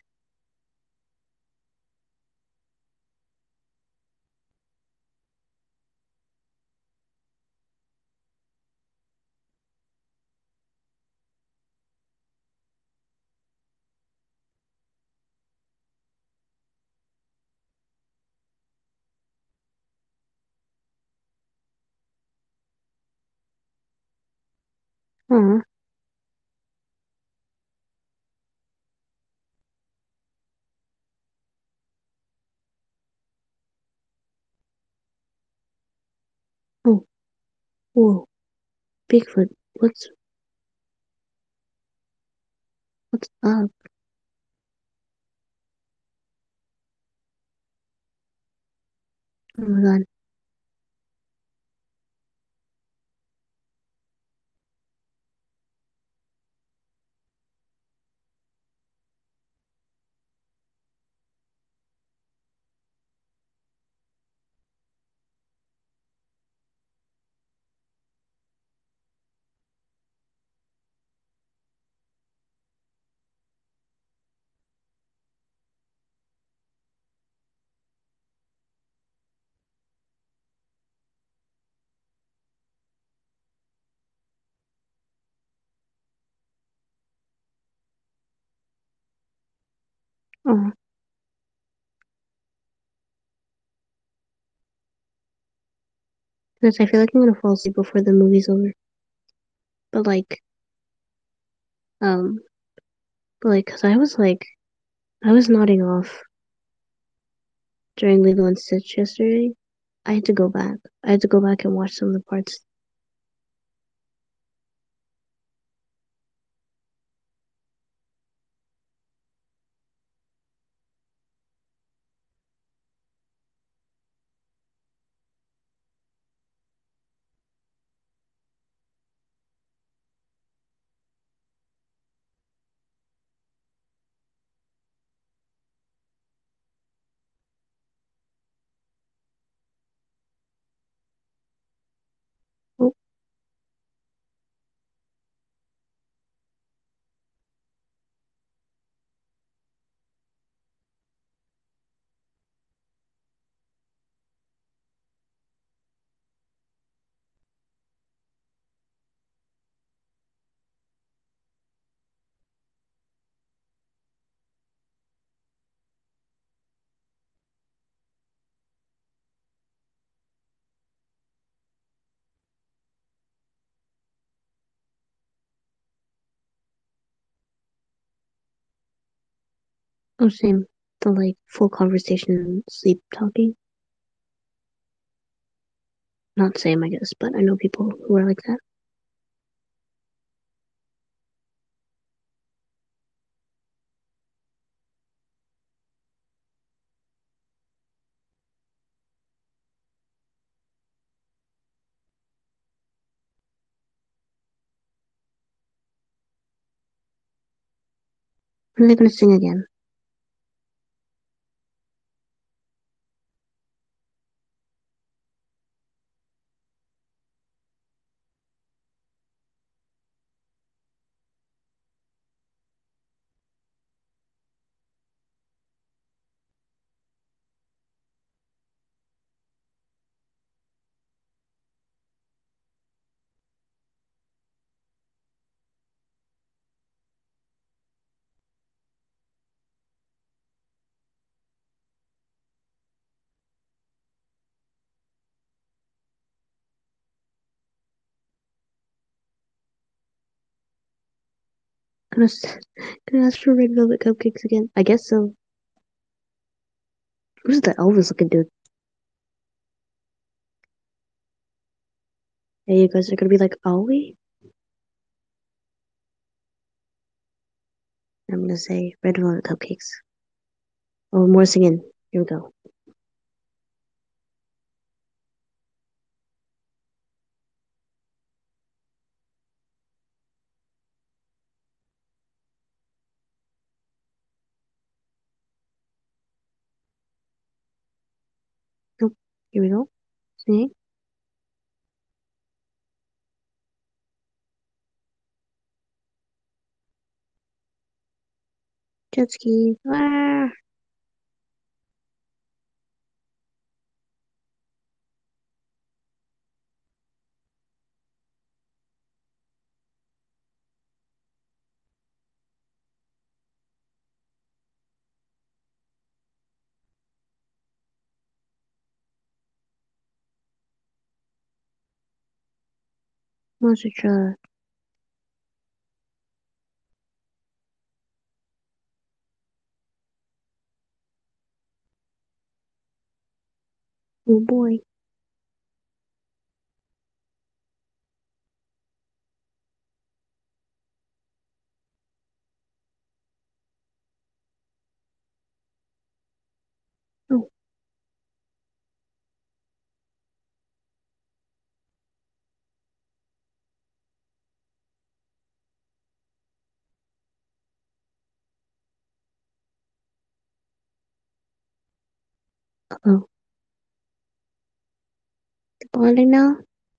Aw. Oh, whoa. Bigfoot. What's up? Oh my god. Oh, because I feel like I'm gonna fall asleep before the movie's over. But um, cause I was nodding off during Lilo and Stitch yesterday. I had to go back. I had to go back and watch some of the parts. Oh, same. The like full conversation sleep talking. Not same, I guess, but I know people who are like that. When are they gonna sing again? Gonna gonna ask for red velvet cupcakes again? I guess so. Who's the Elvis looking dude? Yeah, you guys are gonna be like, are we? I'm gonna say red velvet cupcakes. Oh, more singing. Here we go. Nope. Here we go. Singing. Jet ski. Ah. Monster truck. Oh boy. Oh, oh. Bonding now?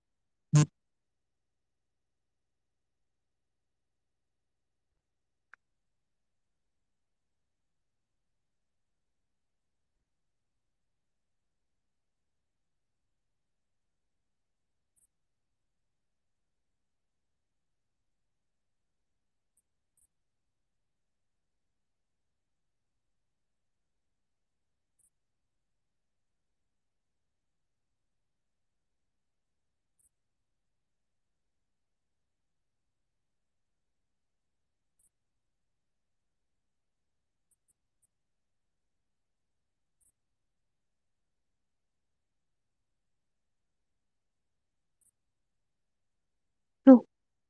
Oh.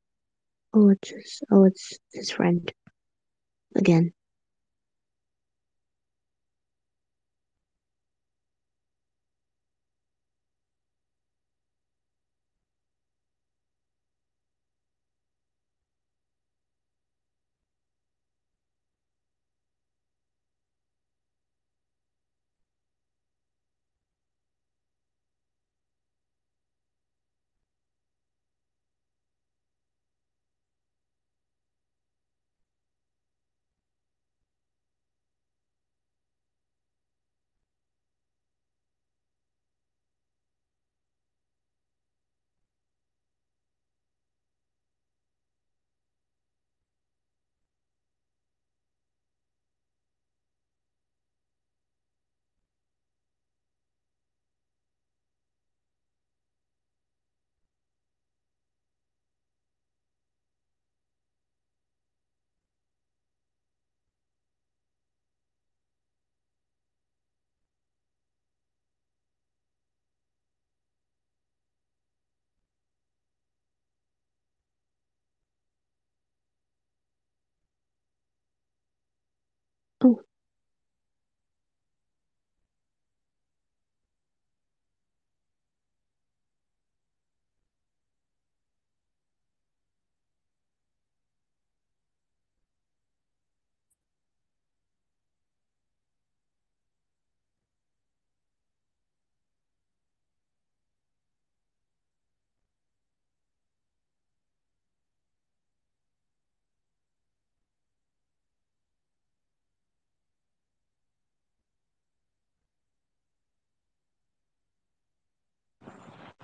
Oh, it's his friend. Again.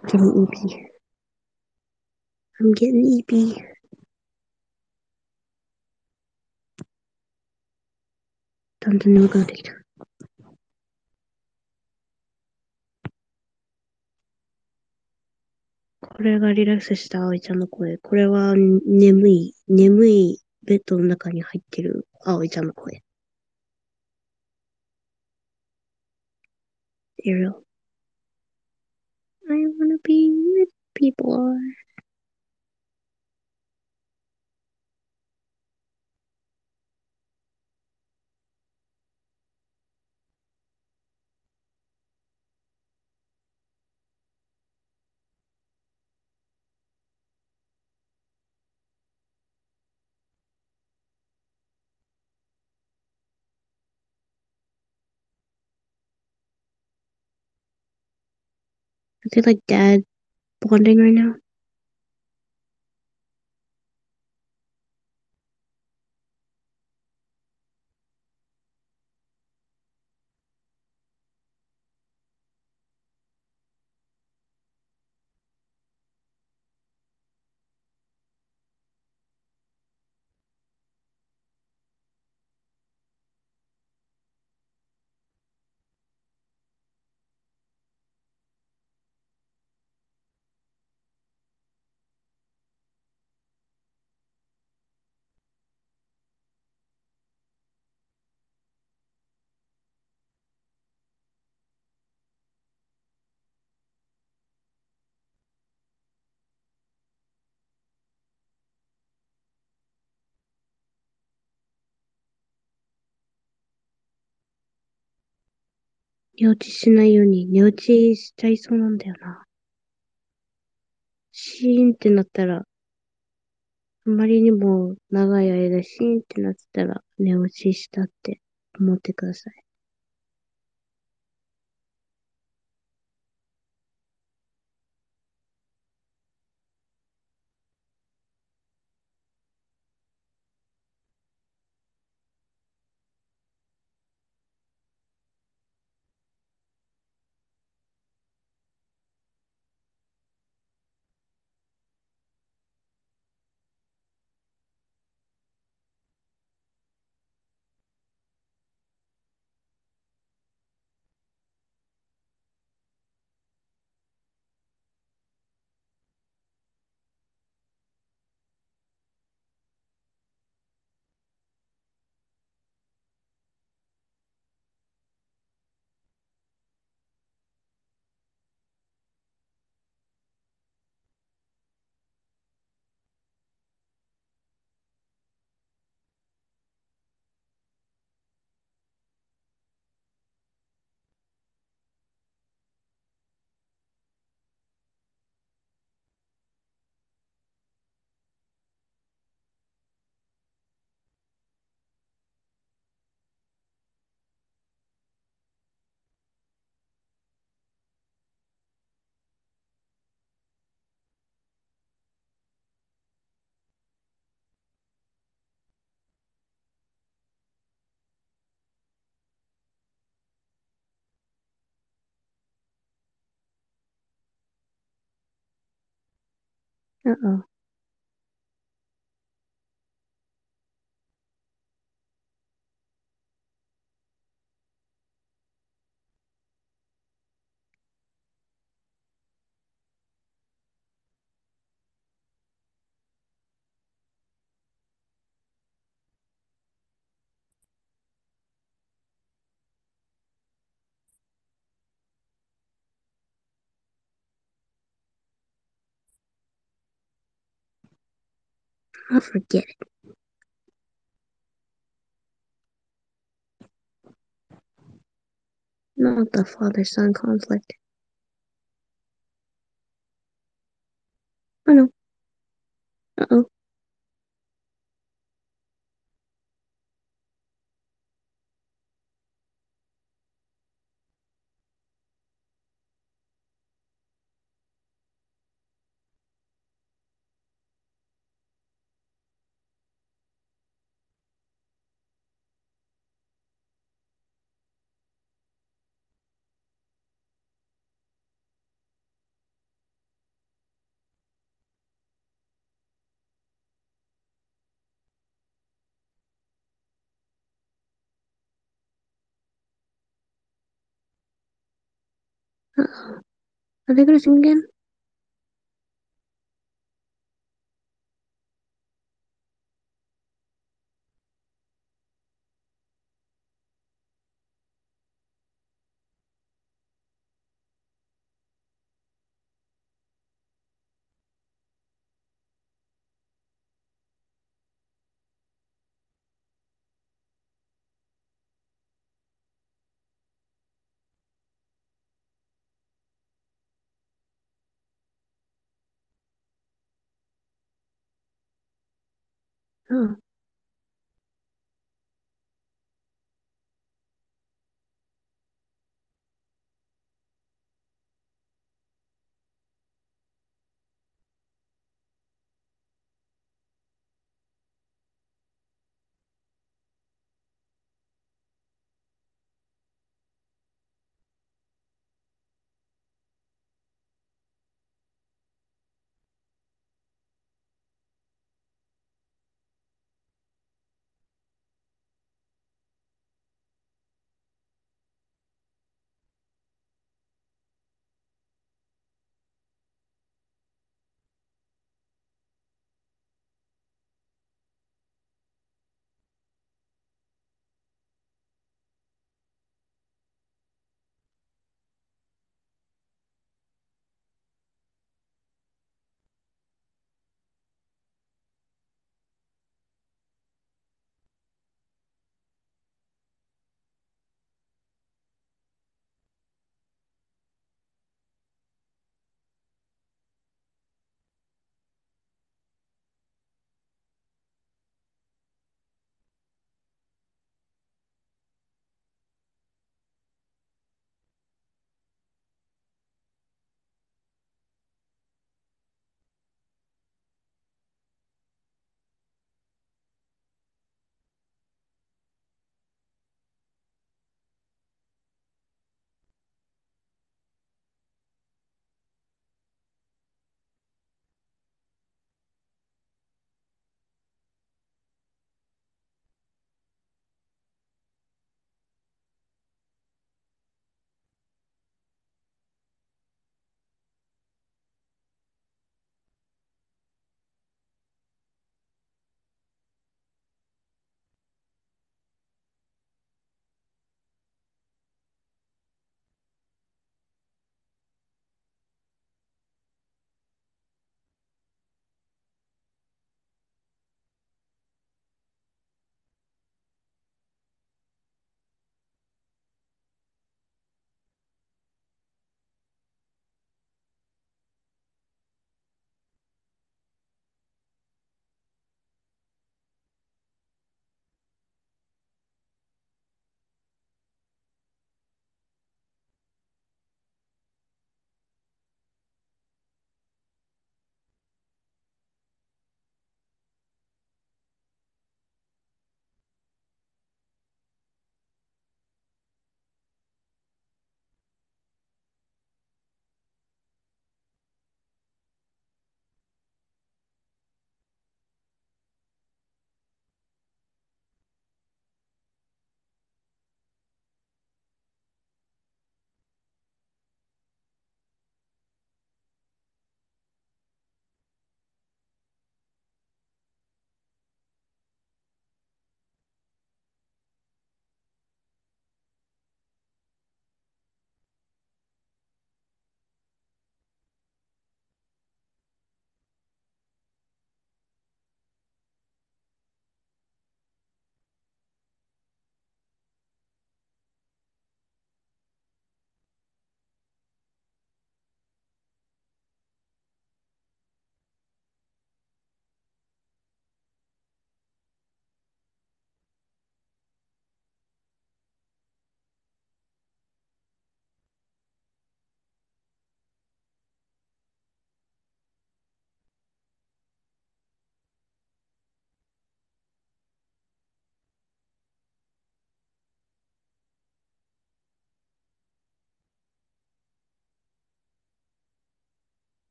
Getting EP. I'm getting EP. だんだん眠くなってきた。これがリラックスした葵ちゃんの声。これは眠いベッドの中に入ってる葵ちゃんの声。Ariel, I wanna be with people. Is it like dad bonding right now?寝落ちしないように寝落ちしちゃいそうなんだよな。シーンってなったら、あまりにも長い間シーンってなってたら寝落ちしたって思ってください。Uh-oh. I'll forget it. Not the father-son conflict. Oh no. Uh-oh. Are they gonna sing again? Oh,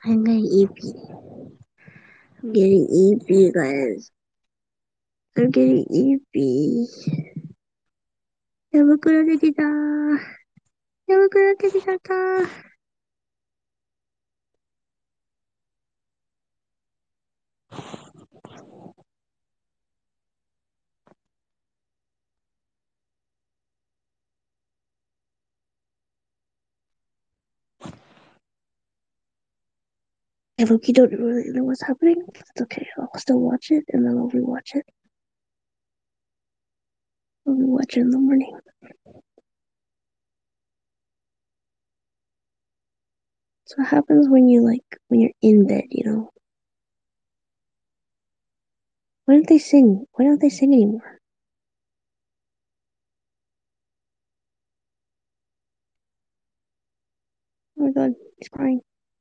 I'm getting EP. I'm getting EP, guys. I'm getting EP. やばくなってきた。やばくなってきちゃった。I look, you don't really know what's happening. It's okay. I'll still watch it and then I'll rewatch it. I'll rewatch it in the morning. So what happens when when you're in bed, you know? Why don't they sing? Why don't they sing anymore? Oh my god, he's crying.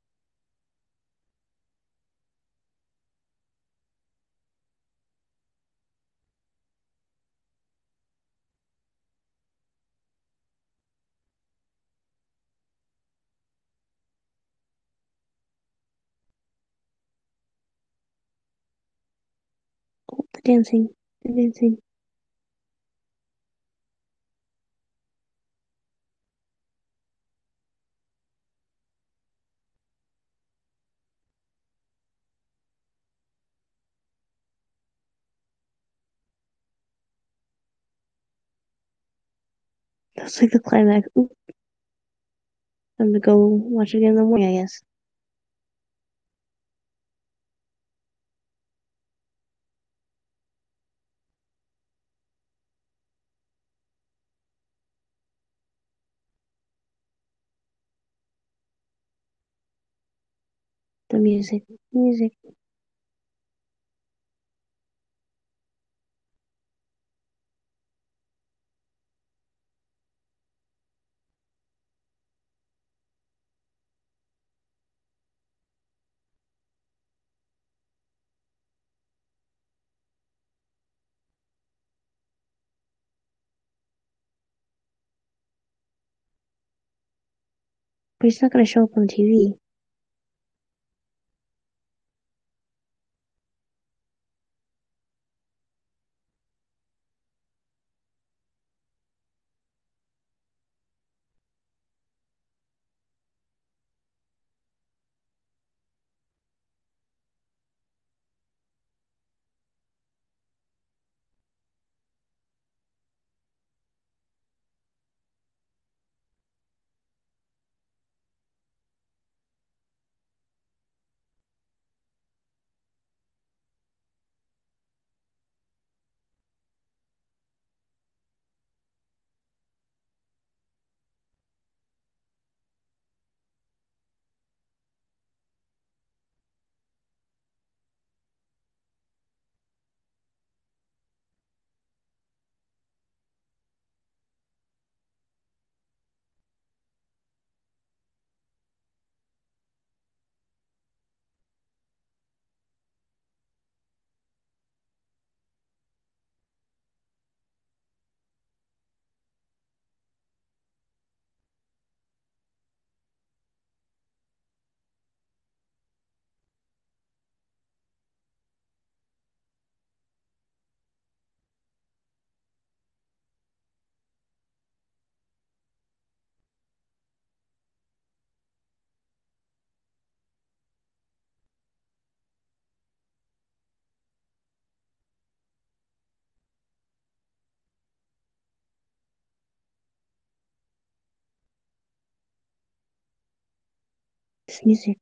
Oh, the dancing. The dancing. That's like the climax. Ooh, I'm gonna go watch it again in the morning, I guess. The music. Music. But he's not gonna show up on TV. This music.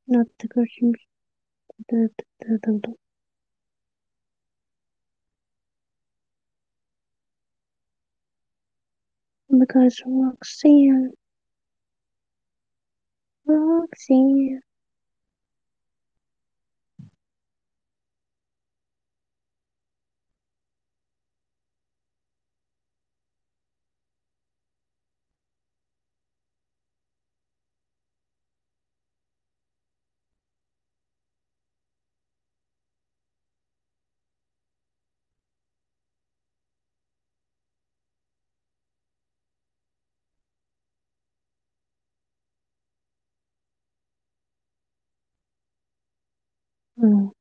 Not the Christian. The oh my God, it's Roxanne. Roxanne. Oh,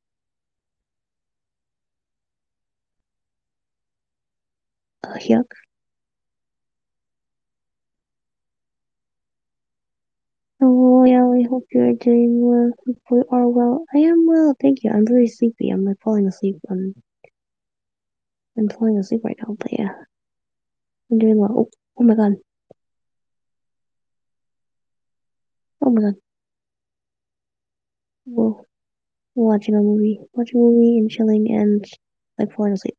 yuck. Oh, yeah, I hope you're doing well. Hope you are well. I am well, thank you. I'm very sleepy. I'm like falling asleep. I'm falling asleep right now, but yeah, I'm doing well. Oh, oh my God. Oh my God. Whoa. Watching a movie and chilling and like falling asleep.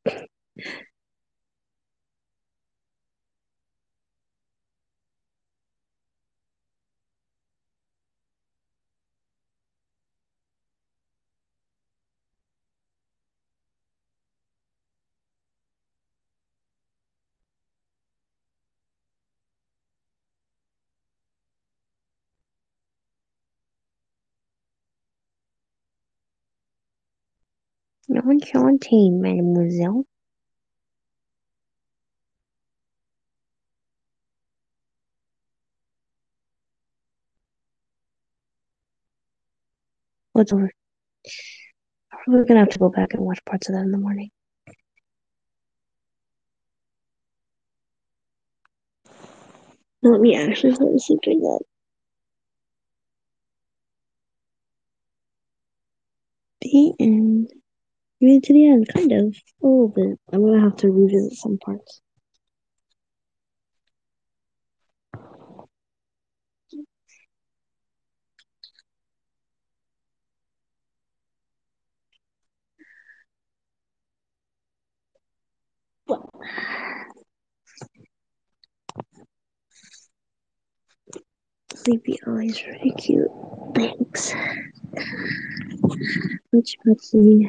No enchanting, mademoiselle. What's over? We're gonna have to go back and watch parts of that in the morning. Let me actually fall asleep doing that. The end. You made it to the end, kind of. A little bit. I'm gonna have to revisit some parts. But sleepy eyes, really cute. Thanks. Much, much.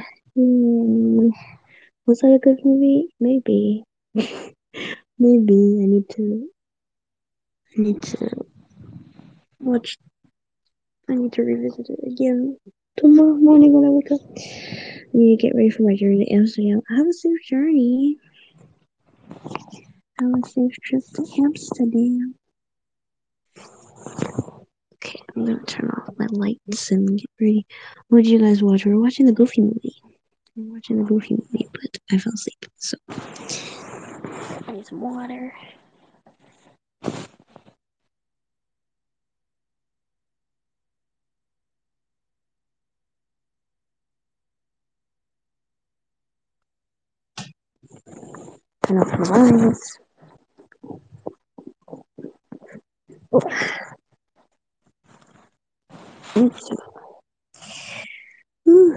Was that a good movie? Maybe. Maybe I need to watch. I need to revisit it again tomorrow morning when I wake up. I need to get ready for my journey to Amsterdam. Have a safe journey. Have a safe trip to Amsterdam. Okay, I'm gonna turn off my lights and get ready. What did you guys watch? We were watching the Goofy movie. We were watching the Goofy movie, but I fell asleep. So I need some water. Turn off the lights. Oops. Ooh.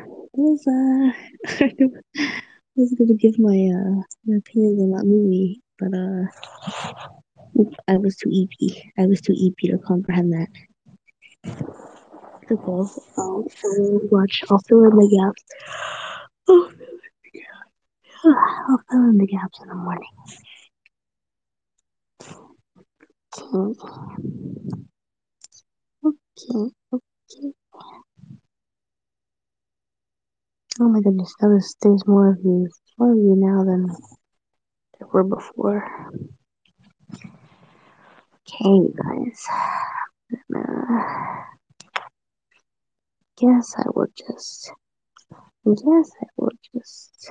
I was gonna give my opinions on that movie, but I was too EP. I was too EP to comprehend that. Okay, I'll watch. I'll fill in the gaps. Oh, I'll fill in the gaps in the morning. Okay, okay, okay. Oh my goodness, there's more of you now than there were before. Okay, you guys. Guess I will just. Guess I will just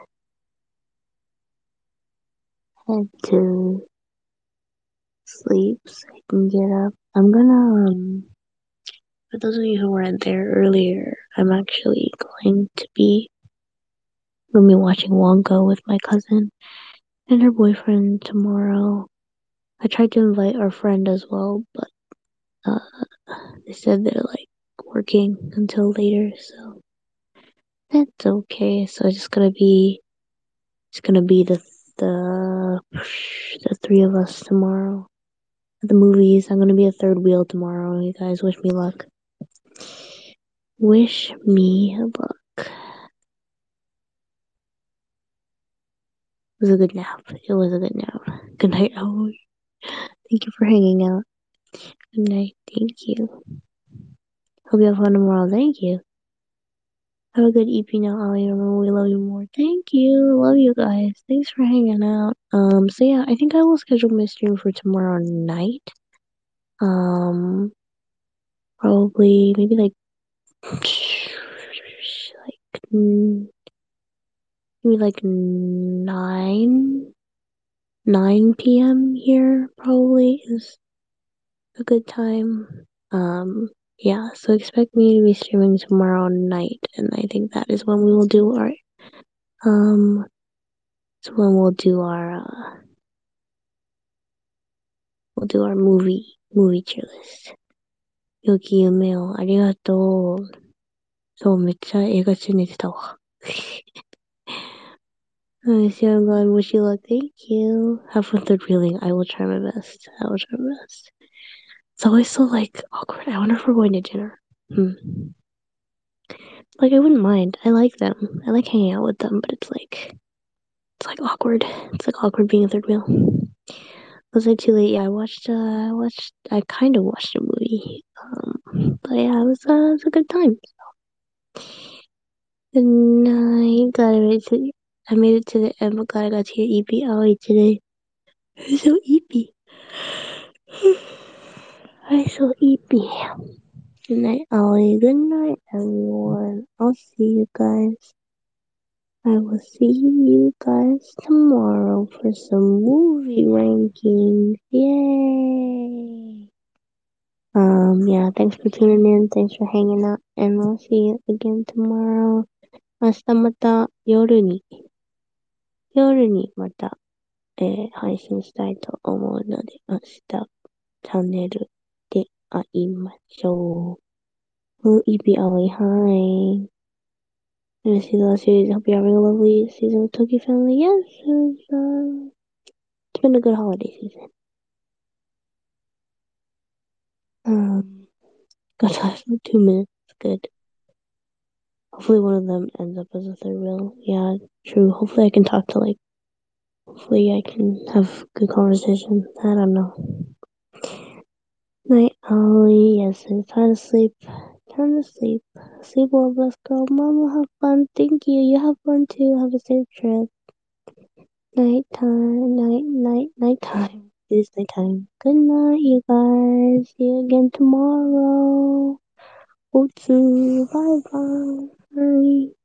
head to sleep so I can get up. I'm gonna for those of you who weren't there earlier, I'm actually gonna be watching Wonka with my cousin and her boyfriend tomorrow. I tried to invite our friend as well, but they said they're like working until later, so that's okay. So it's gonna be the three of us tomorrow at the movies. I'm gonna be a third wheel tomorrow. You guys wish me luck. Wish me luck. It was a good nap. It was a good nap. Good night, Owl. Thank you for hanging out. Good night. Thank you. Hope you have fun tomorrow. Thank you. Have a good EP now, Ollie. Remember, we love you more. Thank you. Love you guys. Thanks for hanging out. So yeah, I think I will schedule my stream for tomorrow night. Um, Probably maybe mm, maybe like 9 p.m. here probably is a good time. Yeah, so expect me to be streaming tomorrow night, and I think that is when we will do our um, it's when we'll do our movie tier list. 良き夢をありがとう。そう、めっちゃ映画中寝てたわ。God, wish you luck. Thank you. Have fun third reeling. I will try my best. I will try my best. It's always so like awkward. I wonder if we're going to dinner. Like I wouldn't mind. I like them. I like hanging out with them, but it's like awkward. It's like awkward being a third wheel. Was I too late? Yeah, I kind of watched a movie. But yeah, it was a good time. Good night. I made it to the end, but glad I got to hear EP Ollie today. I'm so EP. I'm so EP. Good night, Ollie. Good night, everyone. I'll see you guys. I will see you guys tomorrow for some movie rankings. Yay! Yeah, thanks for tuning in. Thanks for hanging out. And we'll see you again tomorrow. 明日また夜に配信したいと思うので、明日チャンネルで会いましょう。EPLA, hi. And see the last series. Hope you're having a lovely season with Toki family. Yes, it's been a good holiday season. Got to last for 2 minutes. Good. Hopefully one of them ends up as a third wheel. Yeah, true. Hopefully I can have good conversation. I don't know. Night, Ollie. Yes, it's time to sleep. Time to sleep. Sleep well, blessed girl. Mama, have fun. Thank you. You have fun too. Have a safe trip. Nighttime. Nighttime. It is nighttime. Good night, you guys. See you again tomorrow. Otsu. Bye bye.